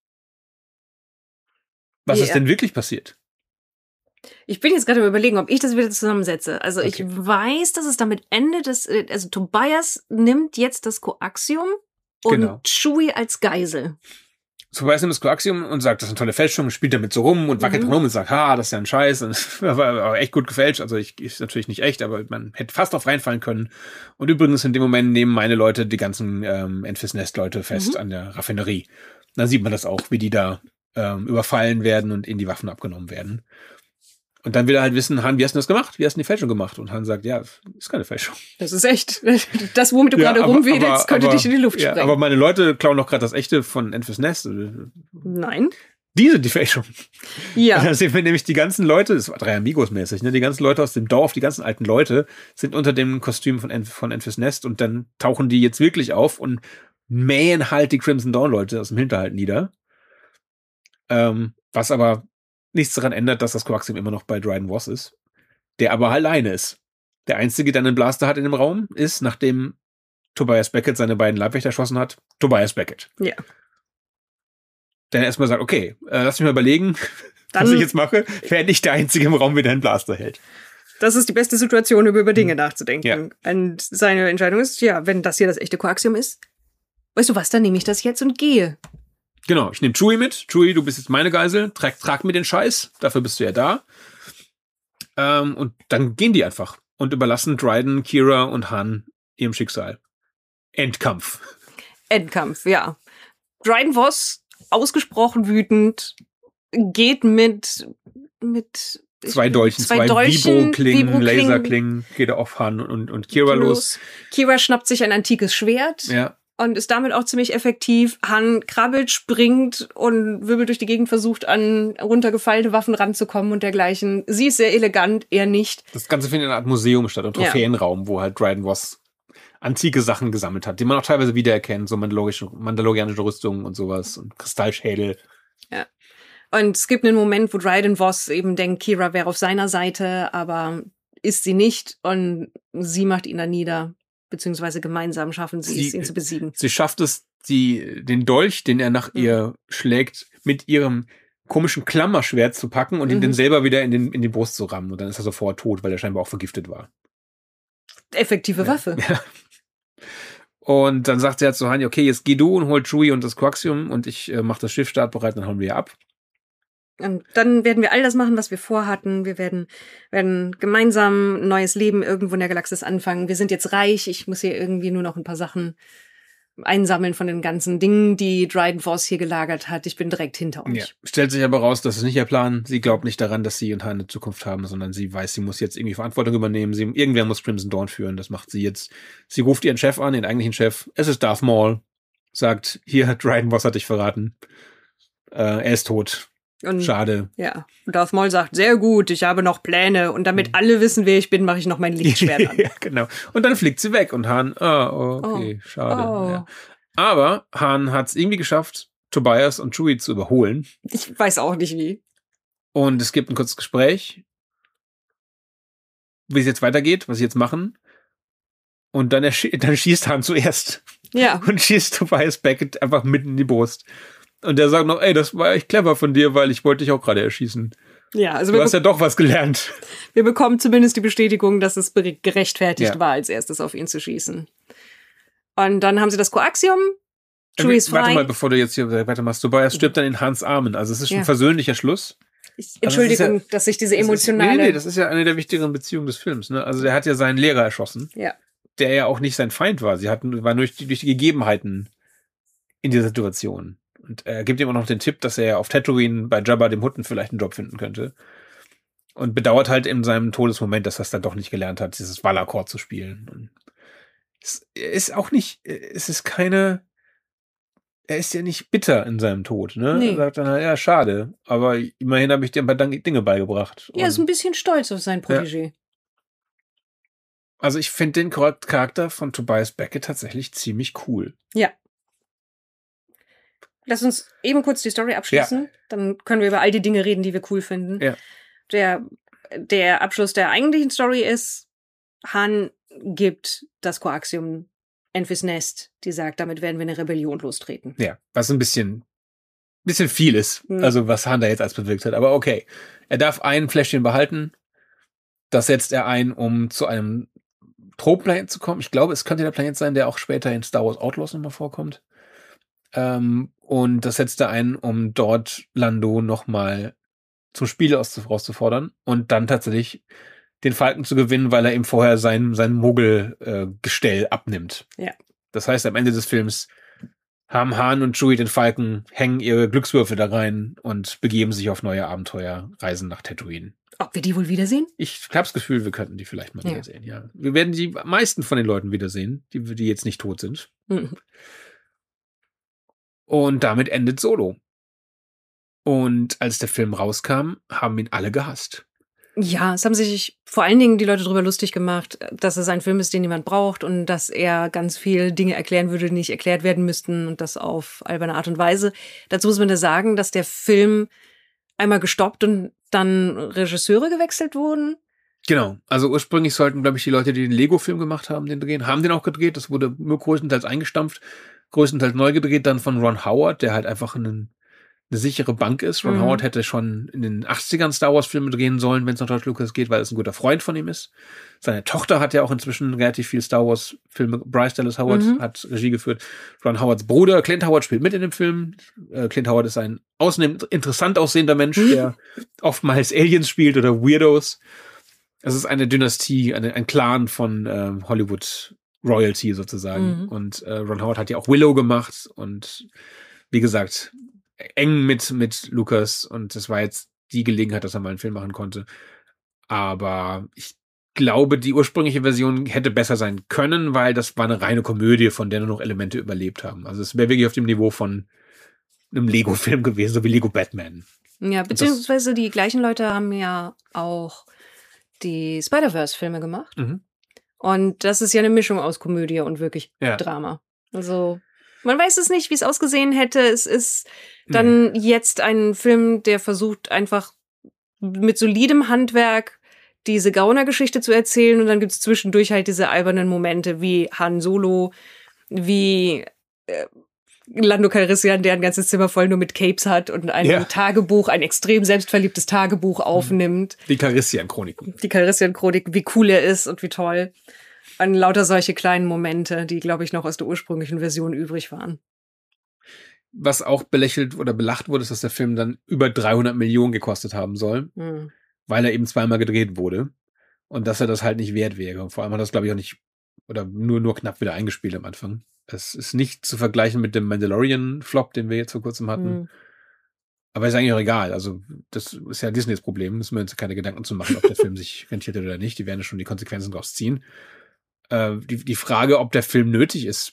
Was yeah. ist denn wirklich passiert? Ich bin jetzt gerade überlegen, ob ich das wieder zusammensetze. Also okay. ich weiß, dass es damit endet, dass, also Tobias nimmt jetzt das Coaxium und genau. Chewie als Geisel. Tobias nimmt das Coaxium und sagt, das ist eine tolle Fälschung, spielt damit so rum und wackelt mhm. rum und sagt, ha, das ist ja ein Scheiß. Und das war aber echt gut gefälscht. Also ich ist natürlich nicht echt, aber man hätte fast drauf reinfallen können. Und übrigens in dem Moment nehmen meine Leute die ganzen ähm, Enfys Nest-Leute fest mhm. an der Raffinerie. Dann sieht man das auch, wie die da ähm, überfallen werden und ihnen die Waffen abgenommen werden. Und dann will er halt wissen, Han, wie hast du das gemacht? Wie hast du die Fälschung gemacht? Und Han sagt, ja, ist keine Fälschung. Das ist echt. Das, womit du ja, gerade rumwedelst, könnte aber, dich in die Luft ja, sprengen. Aber meine Leute klauen doch gerade das echte von Enfys Nest. Nein. Diese, die Fälschung. Ja. Dann sehen wir nämlich die ganzen Leute, das war drei Amigos mäßig, ne? Die ganzen Leute aus dem Dorf, die ganzen alten Leute sind unter dem Kostüm von, Enf- von Enfys Nest und dann tauchen die jetzt wirklich auf und mähen halt die Crimson Dawn Leute aus dem Hinterhalt nieder. Ähm, was aber nichts daran ändert, dass das Coaxium immer noch bei Dryden Voss ist, der aber alleine ist. Der Einzige, der einen Blaster hat in dem Raum, ist, nachdem Tobias Beckett seine beiden Leibwächter erschossen hat, Tobias Beckett. Ja. Der erstmal sagt, okay, äh, lass mich mal überlegen, Dann, was ich jetzt mache, während ich der Einzige im Raum, der einen Blaster hält. Das ist die beste Situation, über, über Dinge nachzudenken. Ja. Und seine Entscheidung ist, ja, wenn das hier das echte Coaxium ist, weißt du was, dann nehme ich das jetzt und gehe. Genau, ich nehme Chewie mit. Chewie, du bist jetzt meine Geisel. Trag, trag mir den Scheiß. Dafür bist du ja da. Ähm, und dann gehen die einfach und überlassen Dryden, Kira und Han ihrem Schicksal. Endkampf. Endkampf, ja. Dryden Voss, ausgesprochen wütend, geht mit mit zwei Dolchen, zwei, zwei Vibro-Klingen, Vibro Laserklingen, geht er auf Han und, und Kira los. los. Kira schnappt sich ein antikes Schwert. Ja. Und ist damit auch ziemlich effektiv. Han krabbelt, springt und wirbelt durch die Gegend, versucht an runtergefallene Waffen ranzukommen und dergleichen. Sie ist sehr elegant, er nicht. Das Ganze findet in einer Art Museum statt, ein Trophäenraum, ja. wo halt Dryden Voss antike Sachen gesammelt hat, die man auch teilweise wiedererkennt, so mandalorianische, mandalorianische Rüstungen und sowas und Kristallschädel. Ja. Und es gibt einen Moment, wo Dryden Voss eben denkt, Kira wäre auf seiner Seite, aber ist sie nicht und sie macht ihn dann nieder. Beziehungsweise gemeinsam schaffen sie, sie es, ihn zu besiegen. Sie schafft es, die, den Dolch, den er nach mhm. ihr schlägt, mit ihrem komischen Klammerschwert zu packen und mhm. ihn dann selber wieder in, den, in die Brust zu rammen. Und dann ist er sofort tot, weil er scheinbar auch vergiftet war. Effektive ja. Waffe. Ja. Und dann sagt er zu Han, okay, jetzt geh du und hol Chewie und das Coaxium und ich äh, mach das Schiff startbereit, dann hauen wir ab. Und dann werden wir all das machen, was wir vorhatten. Wir werden, werden gemeinsam ein neues Leben irgendwo in der Galaxis anfangen. Wir sind jetzt reich. Ich muss hier irgendwie nur noch ein paar Sachen einsammeln von den ganzen Dingen, die Dryden Voss hier gelagert hat. Ich bin direkt hinter euch. Ja. Stellt sich aber raus, das ist nicht ihr Plan. Sie glaubt nicht daran, dass sie und Han eine Zukunft haben, sondern sie weiß, sie muss jetzt irgendwie Verantwortung übernehmen. Sie, irgendwer muss Crimson Dawn führen. Das macht sie jetzt. Sie ruft ihren Chef an, den eigentlichen Chef. Es ist Darth Maul. Sagt, hier hat Dryden Voss hat dich verraten. Äh, er ist tot. Und, Schade. Ja. Und Darth Maul sagt, sehr gut, ich habe noch Pläne. Und damit mhm. alle wissen, wer ich bin, mache ich noch mein Lichtschwert an. Ja, genau. Und dann fliegt sie weg und Han, ah, oh, okay, oh. schade. Oh. Ja. Aber Han hat es irgendwie geschafft, Tobias und Chewie zu überholen. Ich weiß auch nicht wie. Und es gibt ein kurzes Gespräch, wie es jetzt weitergeht, was sie jetzt machen. Und dann, ersch- dann schießt Han zuerst. Ja. Und schießt Tobias Beckett einfach mitten in die Brust. Und der sagt noch, ey, das war echt clever von dir, weil ich wollte dich auch gerade erschießen. Ja, also du wir hast ja doch was gelernt. Wir bekommen zumindest die Bestätigung, dass es gerechtfertigt ja. war, als erstes auf ihn zu schießen. Und dann haben sie das Koaxium. Chewie ist frei. Warte mal, bevor du jetzt hier weitermachst. Tobias stirbt dann in Hans Armen. Also es ist schon ja. ein versöhnlicher Schluss. Ich, Entschuldigung, also das ja, dass sich diese emotionale... Das ist, nee, nee, das ist ja eine der wichtigeren Beziehungen des Films. Ne? Also der hat ja seinen Lehrer erschossen. Ja. Der ja auch nicht sein Feind war. Sie hatten, war nur durch die, durch die Gegebenheiten in dieser Situation. Und er gibt ihm auch noch den Tipp, dass er auf Tatooine bei Jabba dem Hutten vielleicht einen Job finden könnte. Und bedauert halt in seinem Todesmoment, dass er es dann doch nicht gelernt hat, dieses Wallachord zu spielen. Und es ist auch nicht, es ist keine, er ist ja nicht bitter in seinem Tod, ne? Nee. Er sagt dann, ja, schade, aber immerhin habe ich dir ein paar Dinge beigebracht. Ja, ist ein bisschen stolz auf sein Protégé. Ja. Also ich finde den Charakter von Tobias Beckett tatsächlich ziemlich cool. Ja. Lass uns eben kurz die Story abschließen. Ja. Dann können wir über all die Dinge reden, die wir cool finden. Ja. Der, der Abschluss der eigentlichen Story ist, Han gibt das Koaxium Enfys Nest, die sagt, damit werden wir eine Rebellion lostreten. Ja, was ein bisschen, bisschen viel ist. Hm. Also was Han da jetzt als bewirkt hat. Aber okay, er darf ein Fläschchen behalten. Das setzt er ein, um zu einem Trope-Planet zu kommen. Ich glaube, es könnte der Planet sein, der auch später in Star Wars Outlaws nochmal vorkommt. Ähm, und das setzt er ein, um dort Lando nochmal zum Spiel rauszufordern und dann tatsächlich den Falken zu gewinnen, weil er ihm vorher sein, sein Muggel-Gestell äh, abnimmt. Ja. Das heißt, am Ende des Films haben Han und Chewie den Falken, hängen ihre Glückswürfel da rein und begeben sich auf neue Abenteuer, reisen nach Tatooine. Ob wir die wohl wiedersehen? Ich habe das Gefühl, wir könnten die vielleicht mal ja. wiedersehen, ja. Wir werden die meisten von den Leuten wiedersehen, die, die jetzt nicht tot sind. Mhm. Und damit endet Solo. Und als der Film rauskam, haben ihn alle gehasst. Ja, es haben sich vor allen Dingen die Leute darüber lustig gemacht, dass es ein Film ist, den niemand braucht und dass er ganz viel Dinge erklären würde, die nicht erklärt werden müssten und das auf alberne Art und Weise. Dazu muss man ja sagen, dass der Film einmal gestoppt und dann Regisseure gewechselt wurden. Genau. Also ursprünglich sollten, glaube ich, die Leute, die den Lego-Film gemacht haben, den drehen, haben den auch gedreht. Das wurde nur größtenteils eingestampft, größtenteils neu gedreht, dann von Ron Howard, der halt einfach einen eine sichere Bank ist. Ron mhm. Howard hätte schon in den achtzigern Star Wars Filme drehen sollen, wenn es nach George Lucas geht, weil es ein guter Freund von ihm ist. Seine Tochter hat ja auch inzwischen relativ viel Star Wars Filme. Bryce Dallas Howard mhm. hat Regie geführt. Ron Howards Bruder Clint Howard spielt mit in dem Film. Äh, Clint Howard ist ein außerdem interessant aussehender Mensch, mhm. der oftmals Aliens spielt oder Weirdos. Es ist eine Dynastie, eine, ein Clan von äh, Hollywood Royalty sozusagen. Mhm. Und äh, Ron Howard hat ja auch Willow gemacht und wie gesagt, eng mit, mit Lucas und das war jetzt die Gelegenheit, dass er mal einen Film machen konnte. Aber ich glaube, die ursprüngliche Version hätte besser sein können, weil das war eine reine Komödie, von der nur noch Elemente überlebt haben. Also es wäre wirklich auf dem Niveau von einem Lego-Film gewesen, so wie Lego Batman. Ja, beziehungsweise die gleichen Leute haben ja auch die Spider-Verse-Filme gemacht. Mhm. Und das ist ja eine Mischung aus Komödie und wirklich ja. Drama. Also man weiß es nicht, wie es ausgesehen hätte. Es ist dann nee. jetzt ein Film, der versucht einfach mit solidem Handwerk diese Gauner-Geschichte zu erzählen und dann gibt's zwischendurch halt diese albernen Momente wie Han Solo, wie äh, Lando Calrissian, der ein ganzes Zimmer voll nur mit Capes hat und ein ja. Tagebuch, ein extrem selbstverliebtes Tagebuch aufnimmt. Die Calrissian-Chroniken. Die Calrissian-Chroniken, wie cool er ist und wie toll. An lauter solche kleinen Momente, die, glaube ich, noch aus der ursprünglichen Version übrig waren. was auch belächelt oder belacht wurde, ist, dass der Film dann über dreihundert Millionen gekostet haben soll, Mhm. weil er eben zweimal gedreht wurde. Und dass er das halt nicht wert wäre. Und vor allem hat das, glaube ich, auch nicht, oder nur, nur knapp wieder eingespielt am Anfang. Es ist nicht zu vergleichen mit dem Mandalorian-Flop, den wir jetzt vor kurzem hatten. Mhm. Aber ist eigentlich auch egal. Also, das ist ja Disneys Problem. Müssen wir uns keine Gedanken zu machen, ob der Film sich rentiert oder nicht. Die werden ja schon die Konsequenzen draus ziehen. Äh, die, die Frage, ob der Film nötig ist,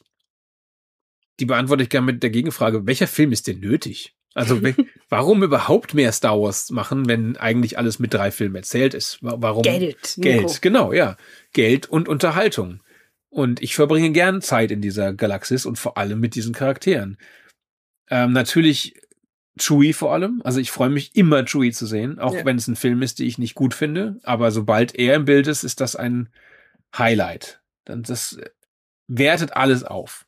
die beantworte ich gerne mit der Gegenfrage, welcher Film ist denn nötig? Also, warum überhaupt mehr Star Wars machen, wenn eigentlich alles mit drei Filmen erzählt ist? Warum? Geld. Nico. Geld, genau, ja. Geld und Unterhaltung. Und ich verbringe gern Zeit in dieser Galaxis und vor allem mit diesen Charakteren. Ähm, natürlich Chewie vor allem. Also ich freue mich immer, Chewie zu sehen, auch Ja. wenn es ein Film ist, den ich nicht gut finde. Aber sobald er im Bild ist, ist das ein Highlight. Dann das wertet alles auf.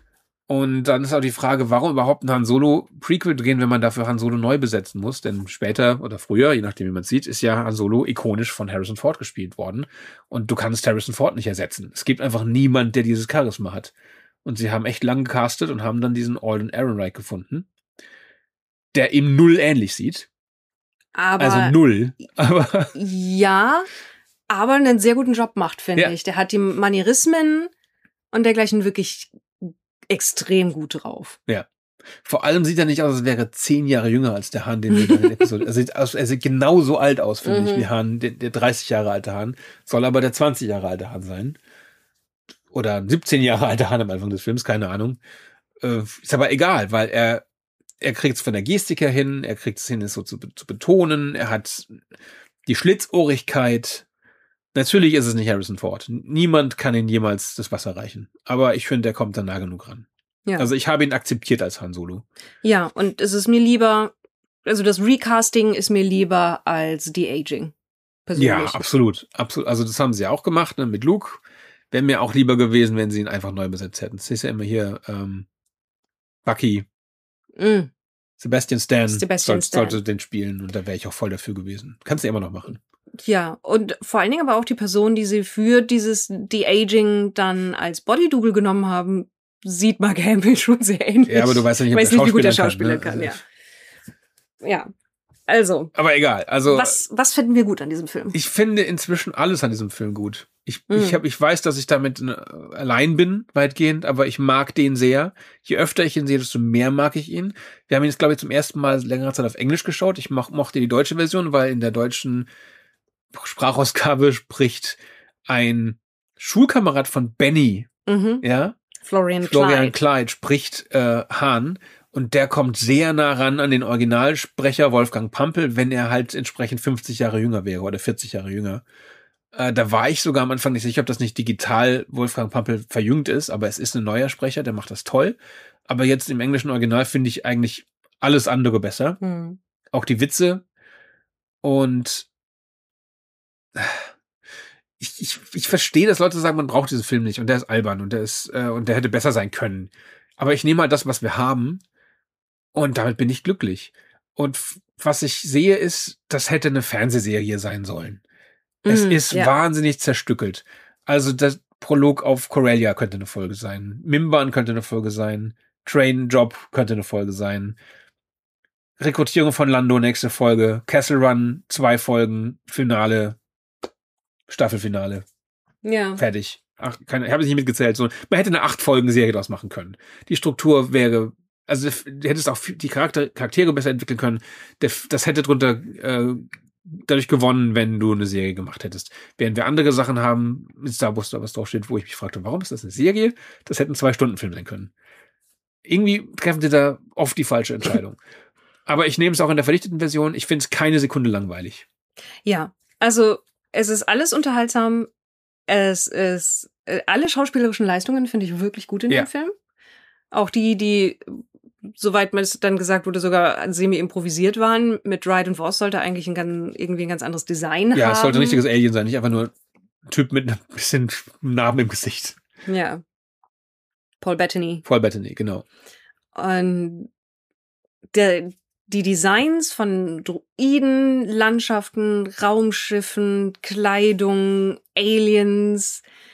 Und dann ist auch die Frage, warum überhaupt ein Han Solo Prequel drehen, wenn man dafür Han Solo neu besetzen muss? Denn später oder früher, je nachdem wie man es sieht, ist ja Han Solo ikonisch von Harrison Ford gespielt worden. Und du kannst Harrison Ford nicht ersetzen. Es gibt einfach niemand, der dieses Charisma hat. Und sie haben echt lang gecastet und haben dann diesen Alden Ehrenreich gefunden, der ihm null ähnlich sieht. Aber Also null. Aber ja, aber einen sehr guten Job macht, finde Ja. ich. Der hat die Manierismen und dergleichen wirklich extrem gut drauf. ja. Vor allem sieht er nicht aus, als wäre er zehn Jahre jünger als der Han, den wir da in der Episode. Er sieht, aus, er sieht genauso alt aus, finde Mhm. ich, wie Han, der, der dreißig Jahre alte Han. Soll aber der zwanzig Jahre alte Han sein. Oder siebzehn Jahre alte Han am Anfang des Films, keine Ahnung. Äh, ist aber egal, weil er, er kriegt es von der Gestik her hin, er kriegt es hin, es so zu, zu betonen, er hat die Schlitzohrigkeit. Natürlich ist es nicht Harrison Ford. Niemand kann ihn jemals das Wasser reichen. Aber ich finde, er kommt da nah genug ran. Ja. Also ich habe ihn akzeptiert als Han Solo. Ja, und es ist mir lieber, also das Recasting ist mir lieber als De-Aging. Persönlich. Ja, absolut. absolut. Also das haben sie auch gemacht, ne, mit Luke. Wäre mir auch lieber gewesen, wenn sie ihn einfach neu besetzt hätten. Es ist ja immer hier ähm, Bucky, Mm. Sebastian Stan, Sebastian soll, Stan. sollte den spielen und da wäre ich auch voll dafür gewesen. Kannst du immer noch machen. Ja, und vor allen Dingen aber auch die Person, die sie für dieses De-Aging dann als Body-Double genommen haben, sieht Mark Hamill schon sehr ähnlich. Ja, aber du weißt ja nicht, ob Weiß der nicht, wie gut der Schauspieler Schauspieler kann, kann, ne? ja. Ja, also, Aber egal. Also was, was finden wir gut an diesem Film? ich finde inzwischen alles an diesem Film gut. Ich, Mhm. ich, hab, ich weiß, dass ich damit äh, allein bin, weitgehend, aber ich mag den sehr. Je öfter ich ihn sehe, desto mehr mag ich ihn. Wir haben ihn jetzt, glaube ich, zum ersten Mal längere Zeit auf Englisch geschaut. Ich mo- mochte die deutsche Version, weil in der deutschen Sprachausgabe spricht ein Schulkamerad von Benny, Mhm. ja, Florian, Florian Clyde. Clyde spricht äh, Han und der kommt sehr nah ran an den Originalsprecher Wolfgang Pampel, wenn er halt entsprechend fünfzig Jahre jünger wäre oder vierzig Jahre jünger. Äh, da war ich sogar am Anfang nicht sicher, ob das nicht digital Wolfgang Pampel verjüngt ist, aber es ist ein neuer Sprecher, der macht das toll. Aber jetzt im englischen Original finde ich eigentlich alles andere besser. Mhm. Auch die Witze. Und ich, ich, ich verstehe, dass Leute sagen, man braucht diesen Film nicht und der ist albern und der ist äh, und der hätte besser sein können. Aber ich nehme mal das, was wir haben und damit bin ich glücklich. Und f- was ich sehe, ist, das hätte eine Fernsehserie sein sollen. Es Mhm, ist ja. wahnsinnig zerstückelt. Also das Prolog auf Corellia könnte eine Folge sein. Mimban könnte eine Folge sein. Train Job könnte eine Folge sein. Rekrutierung von Lando, nächste Folge. Castle Run, zwei Folgen. Finale. Staffelfinale. Ja. Fertig. Ach, keine, ich habe es nicht mitgezählt. So, man hätte eine acht Folgen Serie daraus machen können. Die Struktur wäre, also du hättest auch die Charakter, Charaktere besser entwickeln können. Der, das hätte drunter äh, dadurch gewonnen, wenn du eine Serie gemacht hättest. Während wir andere Sachen haben, mit Star Wars, da was draufsteht, wo ich mich fragte, warum ist das eine Serie? Das hätten zwei Stunden Film sein können. Irgendwie treffen sie da oft die falsche Entscheidung. Aber ich nehme es auch in der verdichteten Version. Ich finde es keine Sekunde langweilig. Ja, also es ist alles unterhaltsam. Es ist äh, alle schauspielerischen Leistungen finde ich wirklich gut in Ja. dem Film. Auch die, die, soweit man es dann gesagt wurde, sogar semi-improvisiert waren. Mit Dryden Voss sollte eigentlich ein ganz, irgendwie ein ganz anderes Design Ja, haben. es sollte ein richtiges Alien sein, nicht einfach nur ein Typ mit ein bisschen Narben im Gesicht. Ja. Paul Bettany. Paul Bettany, genau. Und der, die Designs von Droiden, Landschaften, Raumschiffen, Kleidung, Aliens,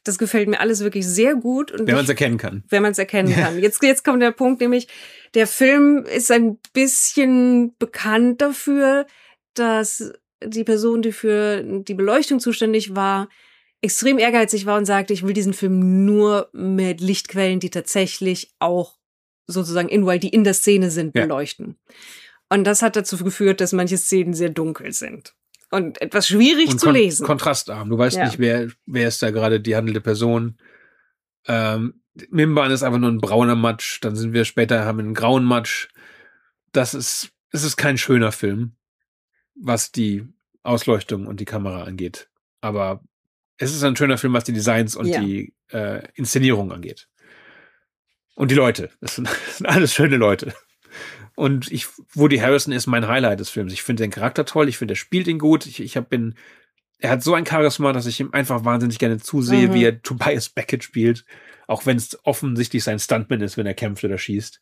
Das gefällt mir alles wirklich sehr gut. Und wenn man es erkennen kann. Wenn man es erkennen ja. kann. Jetzt, jetzt kommt der Punkt, nämlich der Film ist ein bisschen bekannt dafür, dass die Person, die für die Beleuchtung zuständig war, extrem ehrgeizig war und sagte, ich will diesen Film nur mit Lichtquellen, die tatsächlich auch sozusagen in, weil die in der Szene sind, ja. beleuchten. Und das hat dazu geführt, dass manche Szenen sehr dunkel sind. Und etwas schwierig und zu kon- lesen. Kontrastarm. Du weißt ja. nicht, wer, wer ist da gerade die handelnde Person. Ähm, Mimban ist einfach nur ein brauner Matsch. Dann sind wir später, haben einen grauen Matsch. Das ist, es ist kein schöner Film, was die Ausleuchtung und die Kamera angeht. Aber es ist ein schöner Film, was die Designs und ja. die äh, Inszenierung angeht. Und die Leute. Das sind, das sind alles schöne Leute. Und ich, Woody Harrelson ist mein Highlight des Films. Ich finde den Charakter toll. Ich finde, er spielt ihn gut. Ich, ich hab bin, er hat so ein Charisma, dass ich ihm einfach wahnsinnig gerne zusehe, mhm. wie er Tobias Beckett spielt. Auch wenn es offensichtlich sein Stuntman ist, wenn er kämpft oder schießt.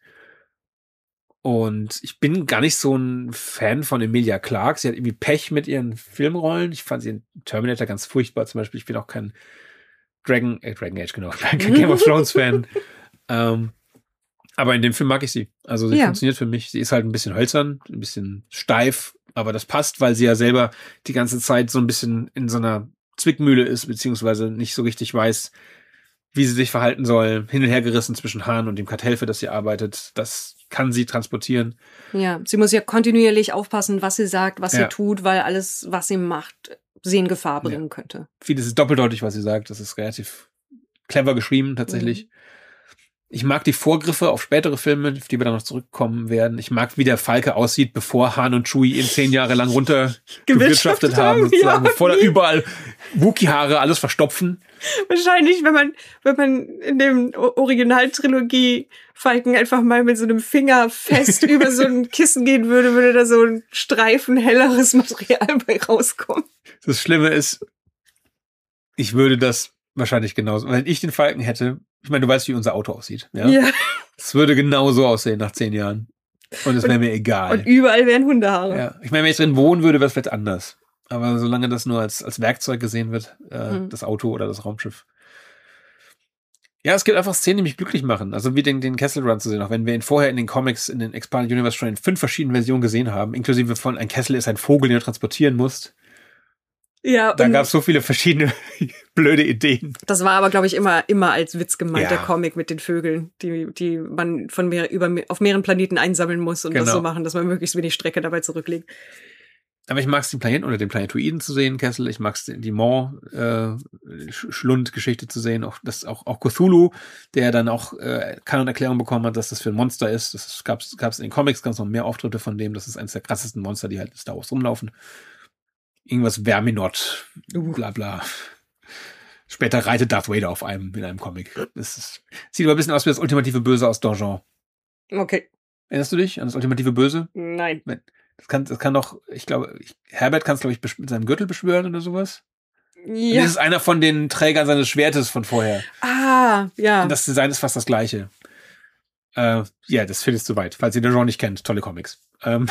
Und ich bin gar nicht so ein Fan von Emilia Clarke. Sie hat irgendwie Pech mit ihren Filmrollen. Ich fand sie in Terminator ganz furchtbar. Zum Beispiel, ich bin auch kein Dragon, äh, Dragon Age, genau, kein Game of Thrones Fan. ähm, aber in dem Film mag ich sie. Also sie ja. funktioniert für mich. Sie ist halt ein bisschen hölzern, ein bisschen steif, aber das passt, weil sie ja selber die ganze Zeit so ein bisschen in so einer Zwickmühle ist, beziehungsweise nicht so richtig weiß, wie sie sich verhalten soll. Hin und her gerissen zwischen Hahn und dem Kartell, für das sie arbeitet. Das kann sie transportieren. Ja, sie muss ja kontinuierlich aufpassen, was sie sagt, was ja. sie tut, weil alles, was sie macht, sie in Gefahr bringen ja. könnte. Vieles ist doppeldeutig, was sie sagt. Das ist relativ clever geschrieben, tatsächlich. Mhm. Ich mag die Vorgriffe auf spätere Filme, auf die wir dann noch zurückkommen werden. Ich mag, wie der Falke aussieht, bevor Han und Chewie ihn zehn Jahre lang runtergewirtschaftet haben, sozusagen, ja, bevor da überall Wookie-Haare alles verstopfen. Wahrscheinlich, wenn man, wenn man in dem Originaltrilogie Falken einfach mal mit so einem Finger fest über so ein Kissen gehen würde, würde da so ein Streifen helleres Material bei rauskommen. Das Schlimme ist, ich würde das wahrscheinlich genauso, wenn ich den Falken hätte, ich meine, du weißt, wie unser Auto aussieht. Ja. ja. Es würde genau so aussehen nach zehn Jahren. Und es wäre mir egal. Und überall wären Hundehaare. Ja. Ich meine, wenn ich drin wohnen würde, wäre es vielleicht anders. Aber solange das nur als, als Werkzeug gesehen wird, äh, mhm. das Auto oder das Raumschiff. Ja, es gibt einfach Szenen, die mich glücklich machen. Also wie den, den Kessel Run zu sehen. Auch wenn wir ihn vorher in den Comics, in den Expanded Universe schon in fünf verschiedenen Versionen gesehen haben. Inklusive von ein Kessel ist ein Vogel, den du transportieren musst. Ja, da gab es so viele verschiedene blöde Ideen. Das war aber, glaube ich, immer immer als Witz gemeint, ja. der Comic mit den Vögeln, die die man von mehr, über auf mehreren Planeten einsammeln muss und genau. das so machen, dass man möglichst wenig Strecke dabei zurücklegt. Aber ich mag es, den Planeten oder den Planetoiden zu sehen, Kessel. Ich mag es, die Maw-Schlund-Geschichte äh, zu sehen. Auch das auch auch Cthulhu, der dann auch äh, keine Erklärung bekommen hat, dass das für ein Monster ist. Das gab es in den Comics ganz noch mehr Auftritte von dem. Das ist eines der krassesten Monster, die halt in Star Wars rumlaufen. Irgendwas Verminot, bla bla. Später reitet Darth Vader auf einem in einem Comic. Das ist, sieht aber ein bisschen aus wie das ultimative Böse aus Donjon. Okay. Erinnerst du dich an das ultimative Böse? Nein. Das kann, das kann doch, ich glaube, ich, Herbert kann es, glaube ich, mit seinem Gürtel beschwören oder sowas. Ja. Das ist einer von den Trägern seines Schwertes von vorher. Ah, ja. Und das Design ist fast das gleiche. Äh, ja, das führt jetzt zu weit. Falls ihr Donjon nicht kennt, tolle Comics. Ähm,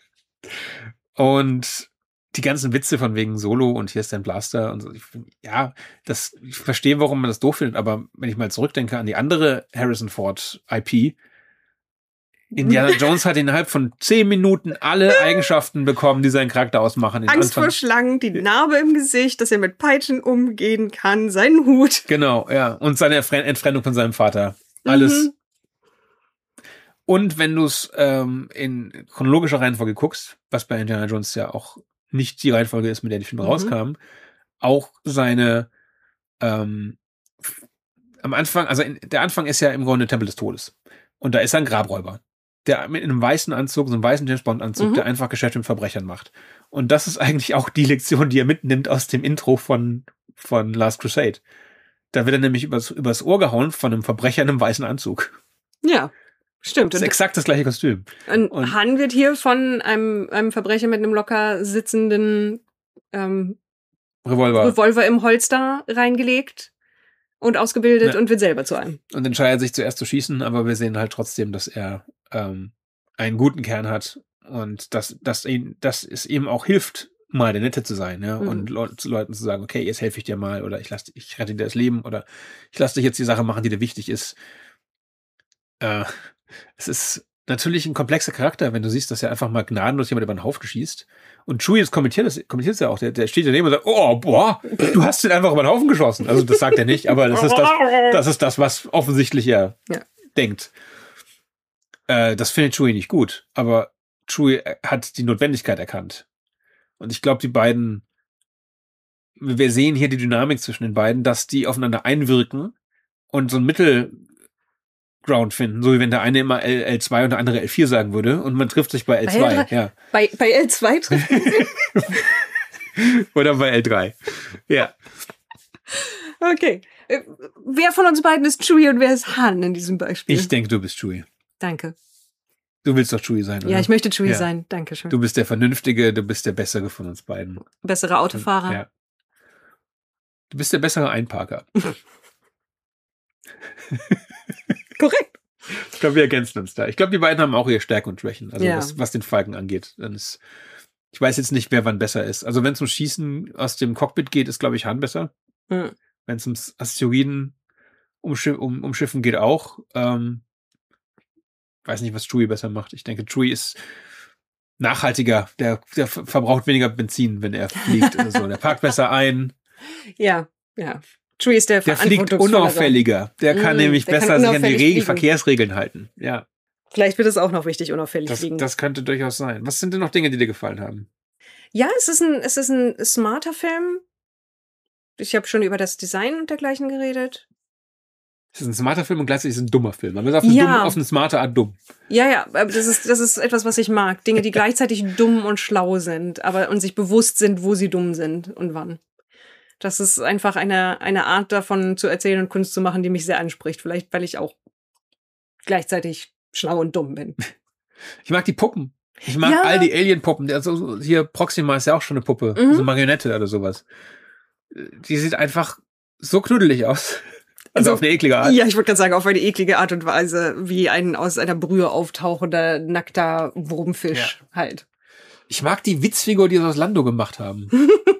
und die ganzen Witze von wegen Solo und hier ist dein Blaster und so. Ich find, ja, das, ich verstehe, warum man das doof findet, aber wenn ich mal zurückdenke an die andere Harrison Ford I P, Indiana Jones hat innerhalb von zehn Minuten alle Eigenschaften bekommen, die seinen Charakter ausmachen. Den Angst Anfang. vor Schlangen, die Narbe im Gesicht, dass er mit Peitschen umgehen kann, seinen Hut. Genau, ja. Und seine Entfremdung von seinem Vater. Alles. Mhm. Und wenn du es ähm, in chronologischer Reihenfolge guckst, was bei Indiana Jones ja auch nicht die Reihenfolge ist, mit der die Filme mhm. rauskamen, auch seine ähm, am Anfang, also in, der Anfang ist ja im Grunde Tempel des Todes. Und da ist ein Grabräuber, der mit einem weißen Anzug, so einem weißen James Bond Anzug, mhm. der einfach Geschäfte mit Verbrechern macht. Und das ist eigentlich auch die Lektion, die er mitnimmt aus dem Intro von, von Last Crusade. Da wird er nämlich übers, übers Ohr gehauen von einem Verbrecher in einem weißen Anzug. Ja. Stimmt. Das ist exakt das gleiche Kostüm. Und, und Han wird hier von einem, einem Verbrecher mit einem locker sitzenden ähm, Revolver. Revolver im Holster reingelegt und ausgebildet ja. und wird selber zu einem. Und entscheidet sich zuerst zu schießen, aber wir sehen halt trotzdem, dass er ähm, einen guten Kern hat und dass, dass, ihn, dass es ihm auch hilft, mal der Nette zu sein, ja, Mhm. und Leu- zu Leuten zu sagen, okay, jetzt helfe ich dir mal oder ich lasse ich rette dir das Leben oder ich lasse dich jetzt die Sache machen, die dir wichtig ist. Äh, es ist natürlich ein komplexer Charakter, wenn du siehst, dass er einfach mal gnadenlos jemand über den Haufen schießt. Und Chewie das kommentiert das kommentiert es ja auch. Der, der steht daneben und sagt, oh, boah, du hast ihn einfach über den Haufen geschossen. Also das sagt er nicht, aber das ist das, das ist das, was offensichtlich er Ja. denkt. Äh, das findet Chewie nicht gut, aber Chewie hat die Notwendigkeit erkannt. Und ich glaube, die beiden, wir sehen hier die Dynamik zwischen den beiden, dass die aufeinander einwirken und so ein Mittelground finden, so wie wenn der eine immer L, L zwei und der andere L vier sagen würde und man trifft sich bei L zwei. Bei L drei? Ja. Bei, bei L zwei trifft man sich? Oder bei L drei. Ja. Okay. Äh, Wer von uns beiden ist Chewie und wer ist Han in diesem Beispiel? Ich denke, du bist Chewie. Danke. Du willst doch Chewie sein, oder? Ja, ich möchte Chewie Ja. sein. Dankeschön. Du bist der Vernünftige, du bist der Bessere von uns beiden. Bessere Autofahrer. Ja. Du bist der bessere Einparker. Korrekt. Ich glaube, wir ergänzen uns da. Ich glaube, die beiden haben auch ihre Stärken und Schwächen, also Ja. was, was den Falken angeht. Dann ist, ich weiß jetzt nicht, wer wann besser ist. Also wenn es um Schießen aus dem Cockpit geht, ist, glaube ich, Han besser. Hm. Wenn es ums Asteroiden umschi- um, umschiffen geht auch. Ähm, weiß nicht, was Chewie besser macht. Ich denke, Chewie ist nachhaltiger. Der, der ver- verbraucht weniger Benzin, wenn er fliegt oder so. Der parkt besser ein. Ja, ja. Chewie ist der Der fliegt verantwortungsvollere. unauffälliger. Der kann Mm, nämlich der kann besser sich an die unauffällig Regel, fliegen. Verkehrsregeln halten. Ja, Vielleicht wird es auch noch wichtig, unauffällig das, fliegen. das könnte durchaus sein. Was sind denn noch Dinge, die dir gefallen haben? Ja, es ist ein, es ist ein smarter Film. Ich habe schon über das Design und dergleichen geredet. Es ist ein smarter Film und gleichzeitig ist es ein dummer Film. Aber es ist auf eine, Ja. dumme, auf eine smarte Art dumm. Ja, ja, aber das ist, das ist etwas, was ich mag. Dinge, die gleichzeitig dumm und schlau sind, aber und sich bewusst sind, wo sie dumm sind und wann. Das ist einfach eine, eine Art davon zu erzählen und Kunst zu machen, die mich sehr anspricht. Vielleicht, weil ich auch gleichzeitig schlau und dumm bin. Ich mag die Puppen. Ich mag Ja. all die Alien-Puppen. Also hier Proxima ist ja auch schon eine Puppe. Mhm. So eine Marionette oder sowas. Die sieht einfach so knuddelig aus. Also So- auf eine eklige Art. Ja, ich wollte gerade sagen, auf eine eklige Art und Weise, wie ein aus einer Brühe auftauchender, nackter Wurmfisch halt. Ich mag die Witzfigur, die sie aus Lando gemacht haben.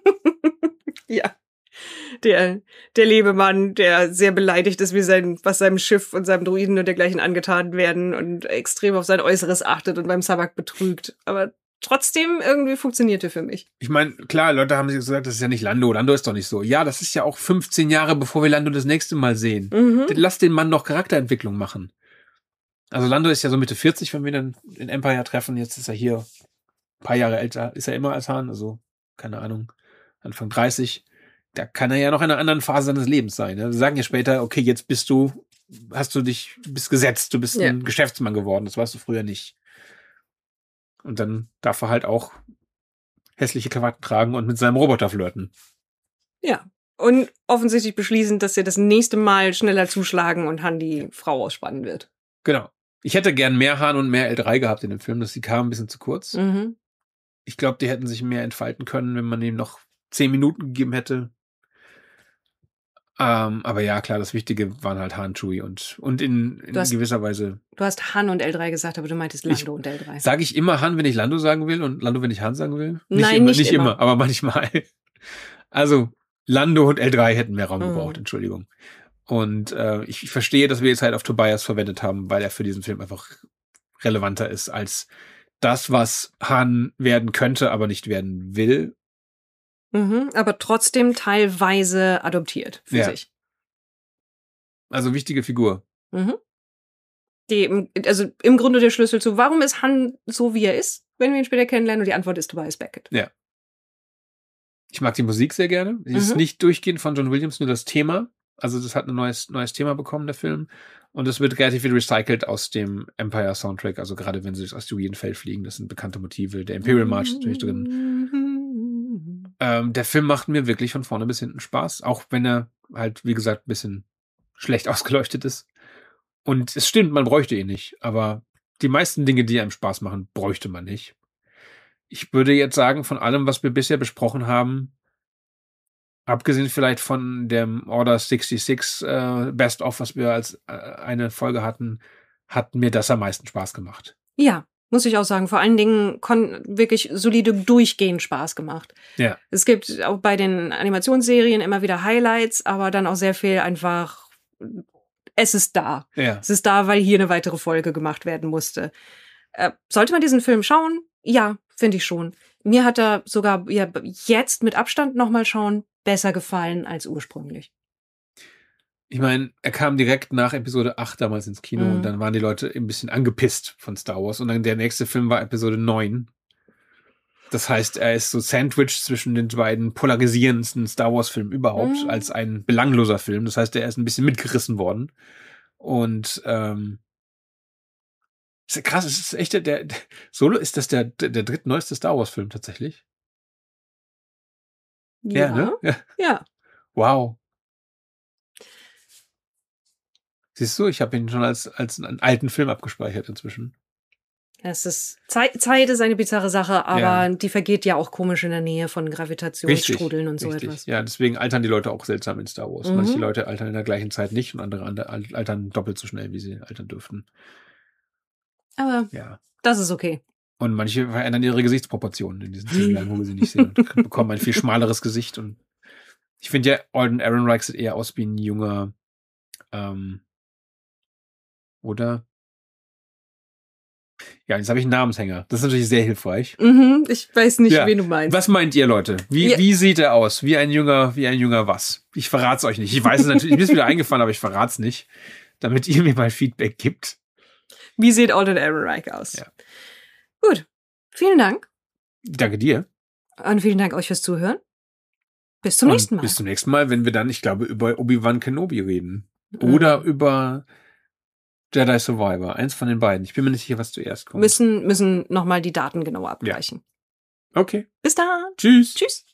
Ja. Der, der Lebemann, der sehr beleidigt ist, wie sein, was seinem Schiff und seinem Druiden und dergleichen angetan werden und extrem auf sein Äußeres achtet und beim Sabak betrügt. Aber trotzdem irgendwie funktionierte für mich. Ich meine, klar, Leute haben sich gesagt, das ist ja nicht Lando. Lando ist doch nicht so. Ja, das ist ja auch fünfzehn Jahre, bevor wir Lando das nächste Mal sehen. Mhm. Lass den Mann doch Charakterentwicklung machen. Also Lando ist ja so Mitte vierzig, wenn wir dann in Empire treffen. Jetzt ist er hier ein paar Jahre älter. Ist er immer als Han, also keine Ahnung, Anfang dreißig. Da kann er ja noch in einer anderen Phase seines Lebens sein. Ne? Wir sagen ja später, okay, jetzt bist du, hast du dich, du bist gesetzt, du bist Ja. ein Geschäftsmann geworden. Das warst du früher nicht. Und dann darf er halt auch hässliche Krawatten tragen und mit seinem Roboter flirten. Ja. Und offensichtlich beschließen, dass sie das nächste Mal schneller zuschlagen und Han die Frau ausspannen wird. Genau. Ich hätte gern mehr Han und mehr L drei gehabt in dem Film. Das die kamen ein bisschen zu kurz. Mhm. Ich glaube, die hätten sich mehr entfalten können, wenn man ihm noch zehn Minuten gegeben hätte. Ähm, aber ja, klar, das Wichtige waren halt Han, Chewie und, und in, in Du hast- gewisser Weise Du hast Han und L drei gesagt, aber du meintest Lando Ich- und L drei. sage ich immer Han, wenn ich Lando sagen will und Lando, wenn ich Han sagen will. Nein, immer, nicht nicht immer. immer, aber manchmal. Also Lando und L drei hätten mehr Raum Mhm. gebraucht, Entschuldigung. Und äh, ich, ich verstehe, dass wir jetzt halt auf Tobias verwendet haben, weil er für diesen Film einfach relevanter ist als das, was Han werden könnte, aber nicht werden will. Mhm. Aber trotzdem teilweise adoptiert für Ja. sich. Also wichtige Figur. Mhm. Die, im- also im Grunde der Schlüssel zu, warum ist Han so, wie er ist, wenn wir ihn später kennenlernen? Und die Antwort ist Tobias Beckett. Ich mag die Musik sehr gerne. Sie ist Mhm. nicht durchgehend von John Williams, nur das Thema. Also das hat ein neues, neues Thema bekommen, der Film. Und es wird relativ viel recycelt aus dem Empire Soundtrack. Also gerade wenn sie durchs Asteroidenfeld fliegen, das sind bekannte Motive. Der Imperial March ist natürlich drin. drin. Ähm, der Film macht mir wirklich von vorne bis hinten Spaß. Auch wenn er halt, wie gesagt, ein bisschen schlecht ausgeleuchtet ist. Und es stimmt, man bräuchte ihn nicht. Aber die meisten Dinge, die einem Spaß machen, bräuchte man nicht. Ich würde jetzt sagen, von allem, was wir bisher besprochen haben, abgesehen vielleicht von dem Order sechsundsechzig äh, Best of, was wir als äh, eine Folge hatten, hat mir das am meisten Spaß gemacht. Ja, muss ich auch sagen. Vor allen Dingen kon wirklich solide durchgehend Spaß gemacht. Ja. Es gibt auch bei den Animationsserien immer wieder Highlights, aber dann auch sehr viel einfach, es ist da. Ja. Es ist da, weil hier eine weitere Folge gemacht werden musste. Äh, sollte man diesen Film schauen? Ja, finde ich schon. Mir hat er sogar ja, jetzt mit Abstand nochmal schauen besser gefallen als ursprünglich. Ich meine, er kam direkt nach Episode acht damals ins Kino Mhm. und dann waren die Leute ein bisschen angepisst von Star Wars und dann der nächste Film war Episode neun. Das heißt, er ist so sandwiched zwischen den beiden polarisierendsten Star Wars Filmen überhaupt Mhm. als ein belangloser Film. Das heißt, er ist ein bisschen mitgerissen worden und ähm, ist krass, es ist echt der, der Solo, ist das der, der, der drittneueste Star Wars Film tatsächlich? Ja, ne? Ja. ja. Wow. Siehst du, ich habe ihn schon als, als einen alten Film abgespeichert inzwischen. Es ist Zeit, Zeit ist eine bizarre Sache, aber Ja. die vergeht ja auch komisch in der Nähe von Gravitationsstrudeln und so richtig. etwas. Ja, deswegen altern die Leute auch seltsam in Star Wars. Mhm. Manche Leute altern in der gleichen Zeit nicht und andere andere altern doppelt so schnell, wie sie altern dürften. Aber Ja. das ist okay. Und manche verändern ihre Gesichtsproportionen in diesen zehn Jahren, wo wir sie nicht sehen und bekommen ein viel schmaleres Gesicht. Und ich finde ja, Alden Ehrenreich sieht eher aus wie ein junger, ähm, oder? Ja, jetzt habe ich einen Namenshänger. Das ist natürlich sehr hilfreich. Mhm, ich weiß nicht, Ja. wen du meinst. Was meint ihr, Leute? Wie, Ja. wie sieht er aus? Wie ein junger, wie ein junger was? Ich verrat's euch nicht. Ich weiß es natürlich, mir ist wieder eingefallen, aber ich verrat's nicht, damit ihr mir mal Feedback gibt. Wie sieht Alden Ehrenreich aus? Ja. Gut. Vielen Dank. Danke dir. Und vielen Dank euch fürs Zuhören. Bis zum Und nächsten Mal. bis zum nächsten Mal, wenn wir dann, ich glaube, über Obi-Wan Kenobi reden. Mhm. Oder über Jedi Survivor. Eins von den beiden. Ich bin mir nicht sicher, was zuerst kommt. Müssen, müssen nochmal die Daten genauer abgleichen. Okay. Bis dann. Tschüss. Tschüss.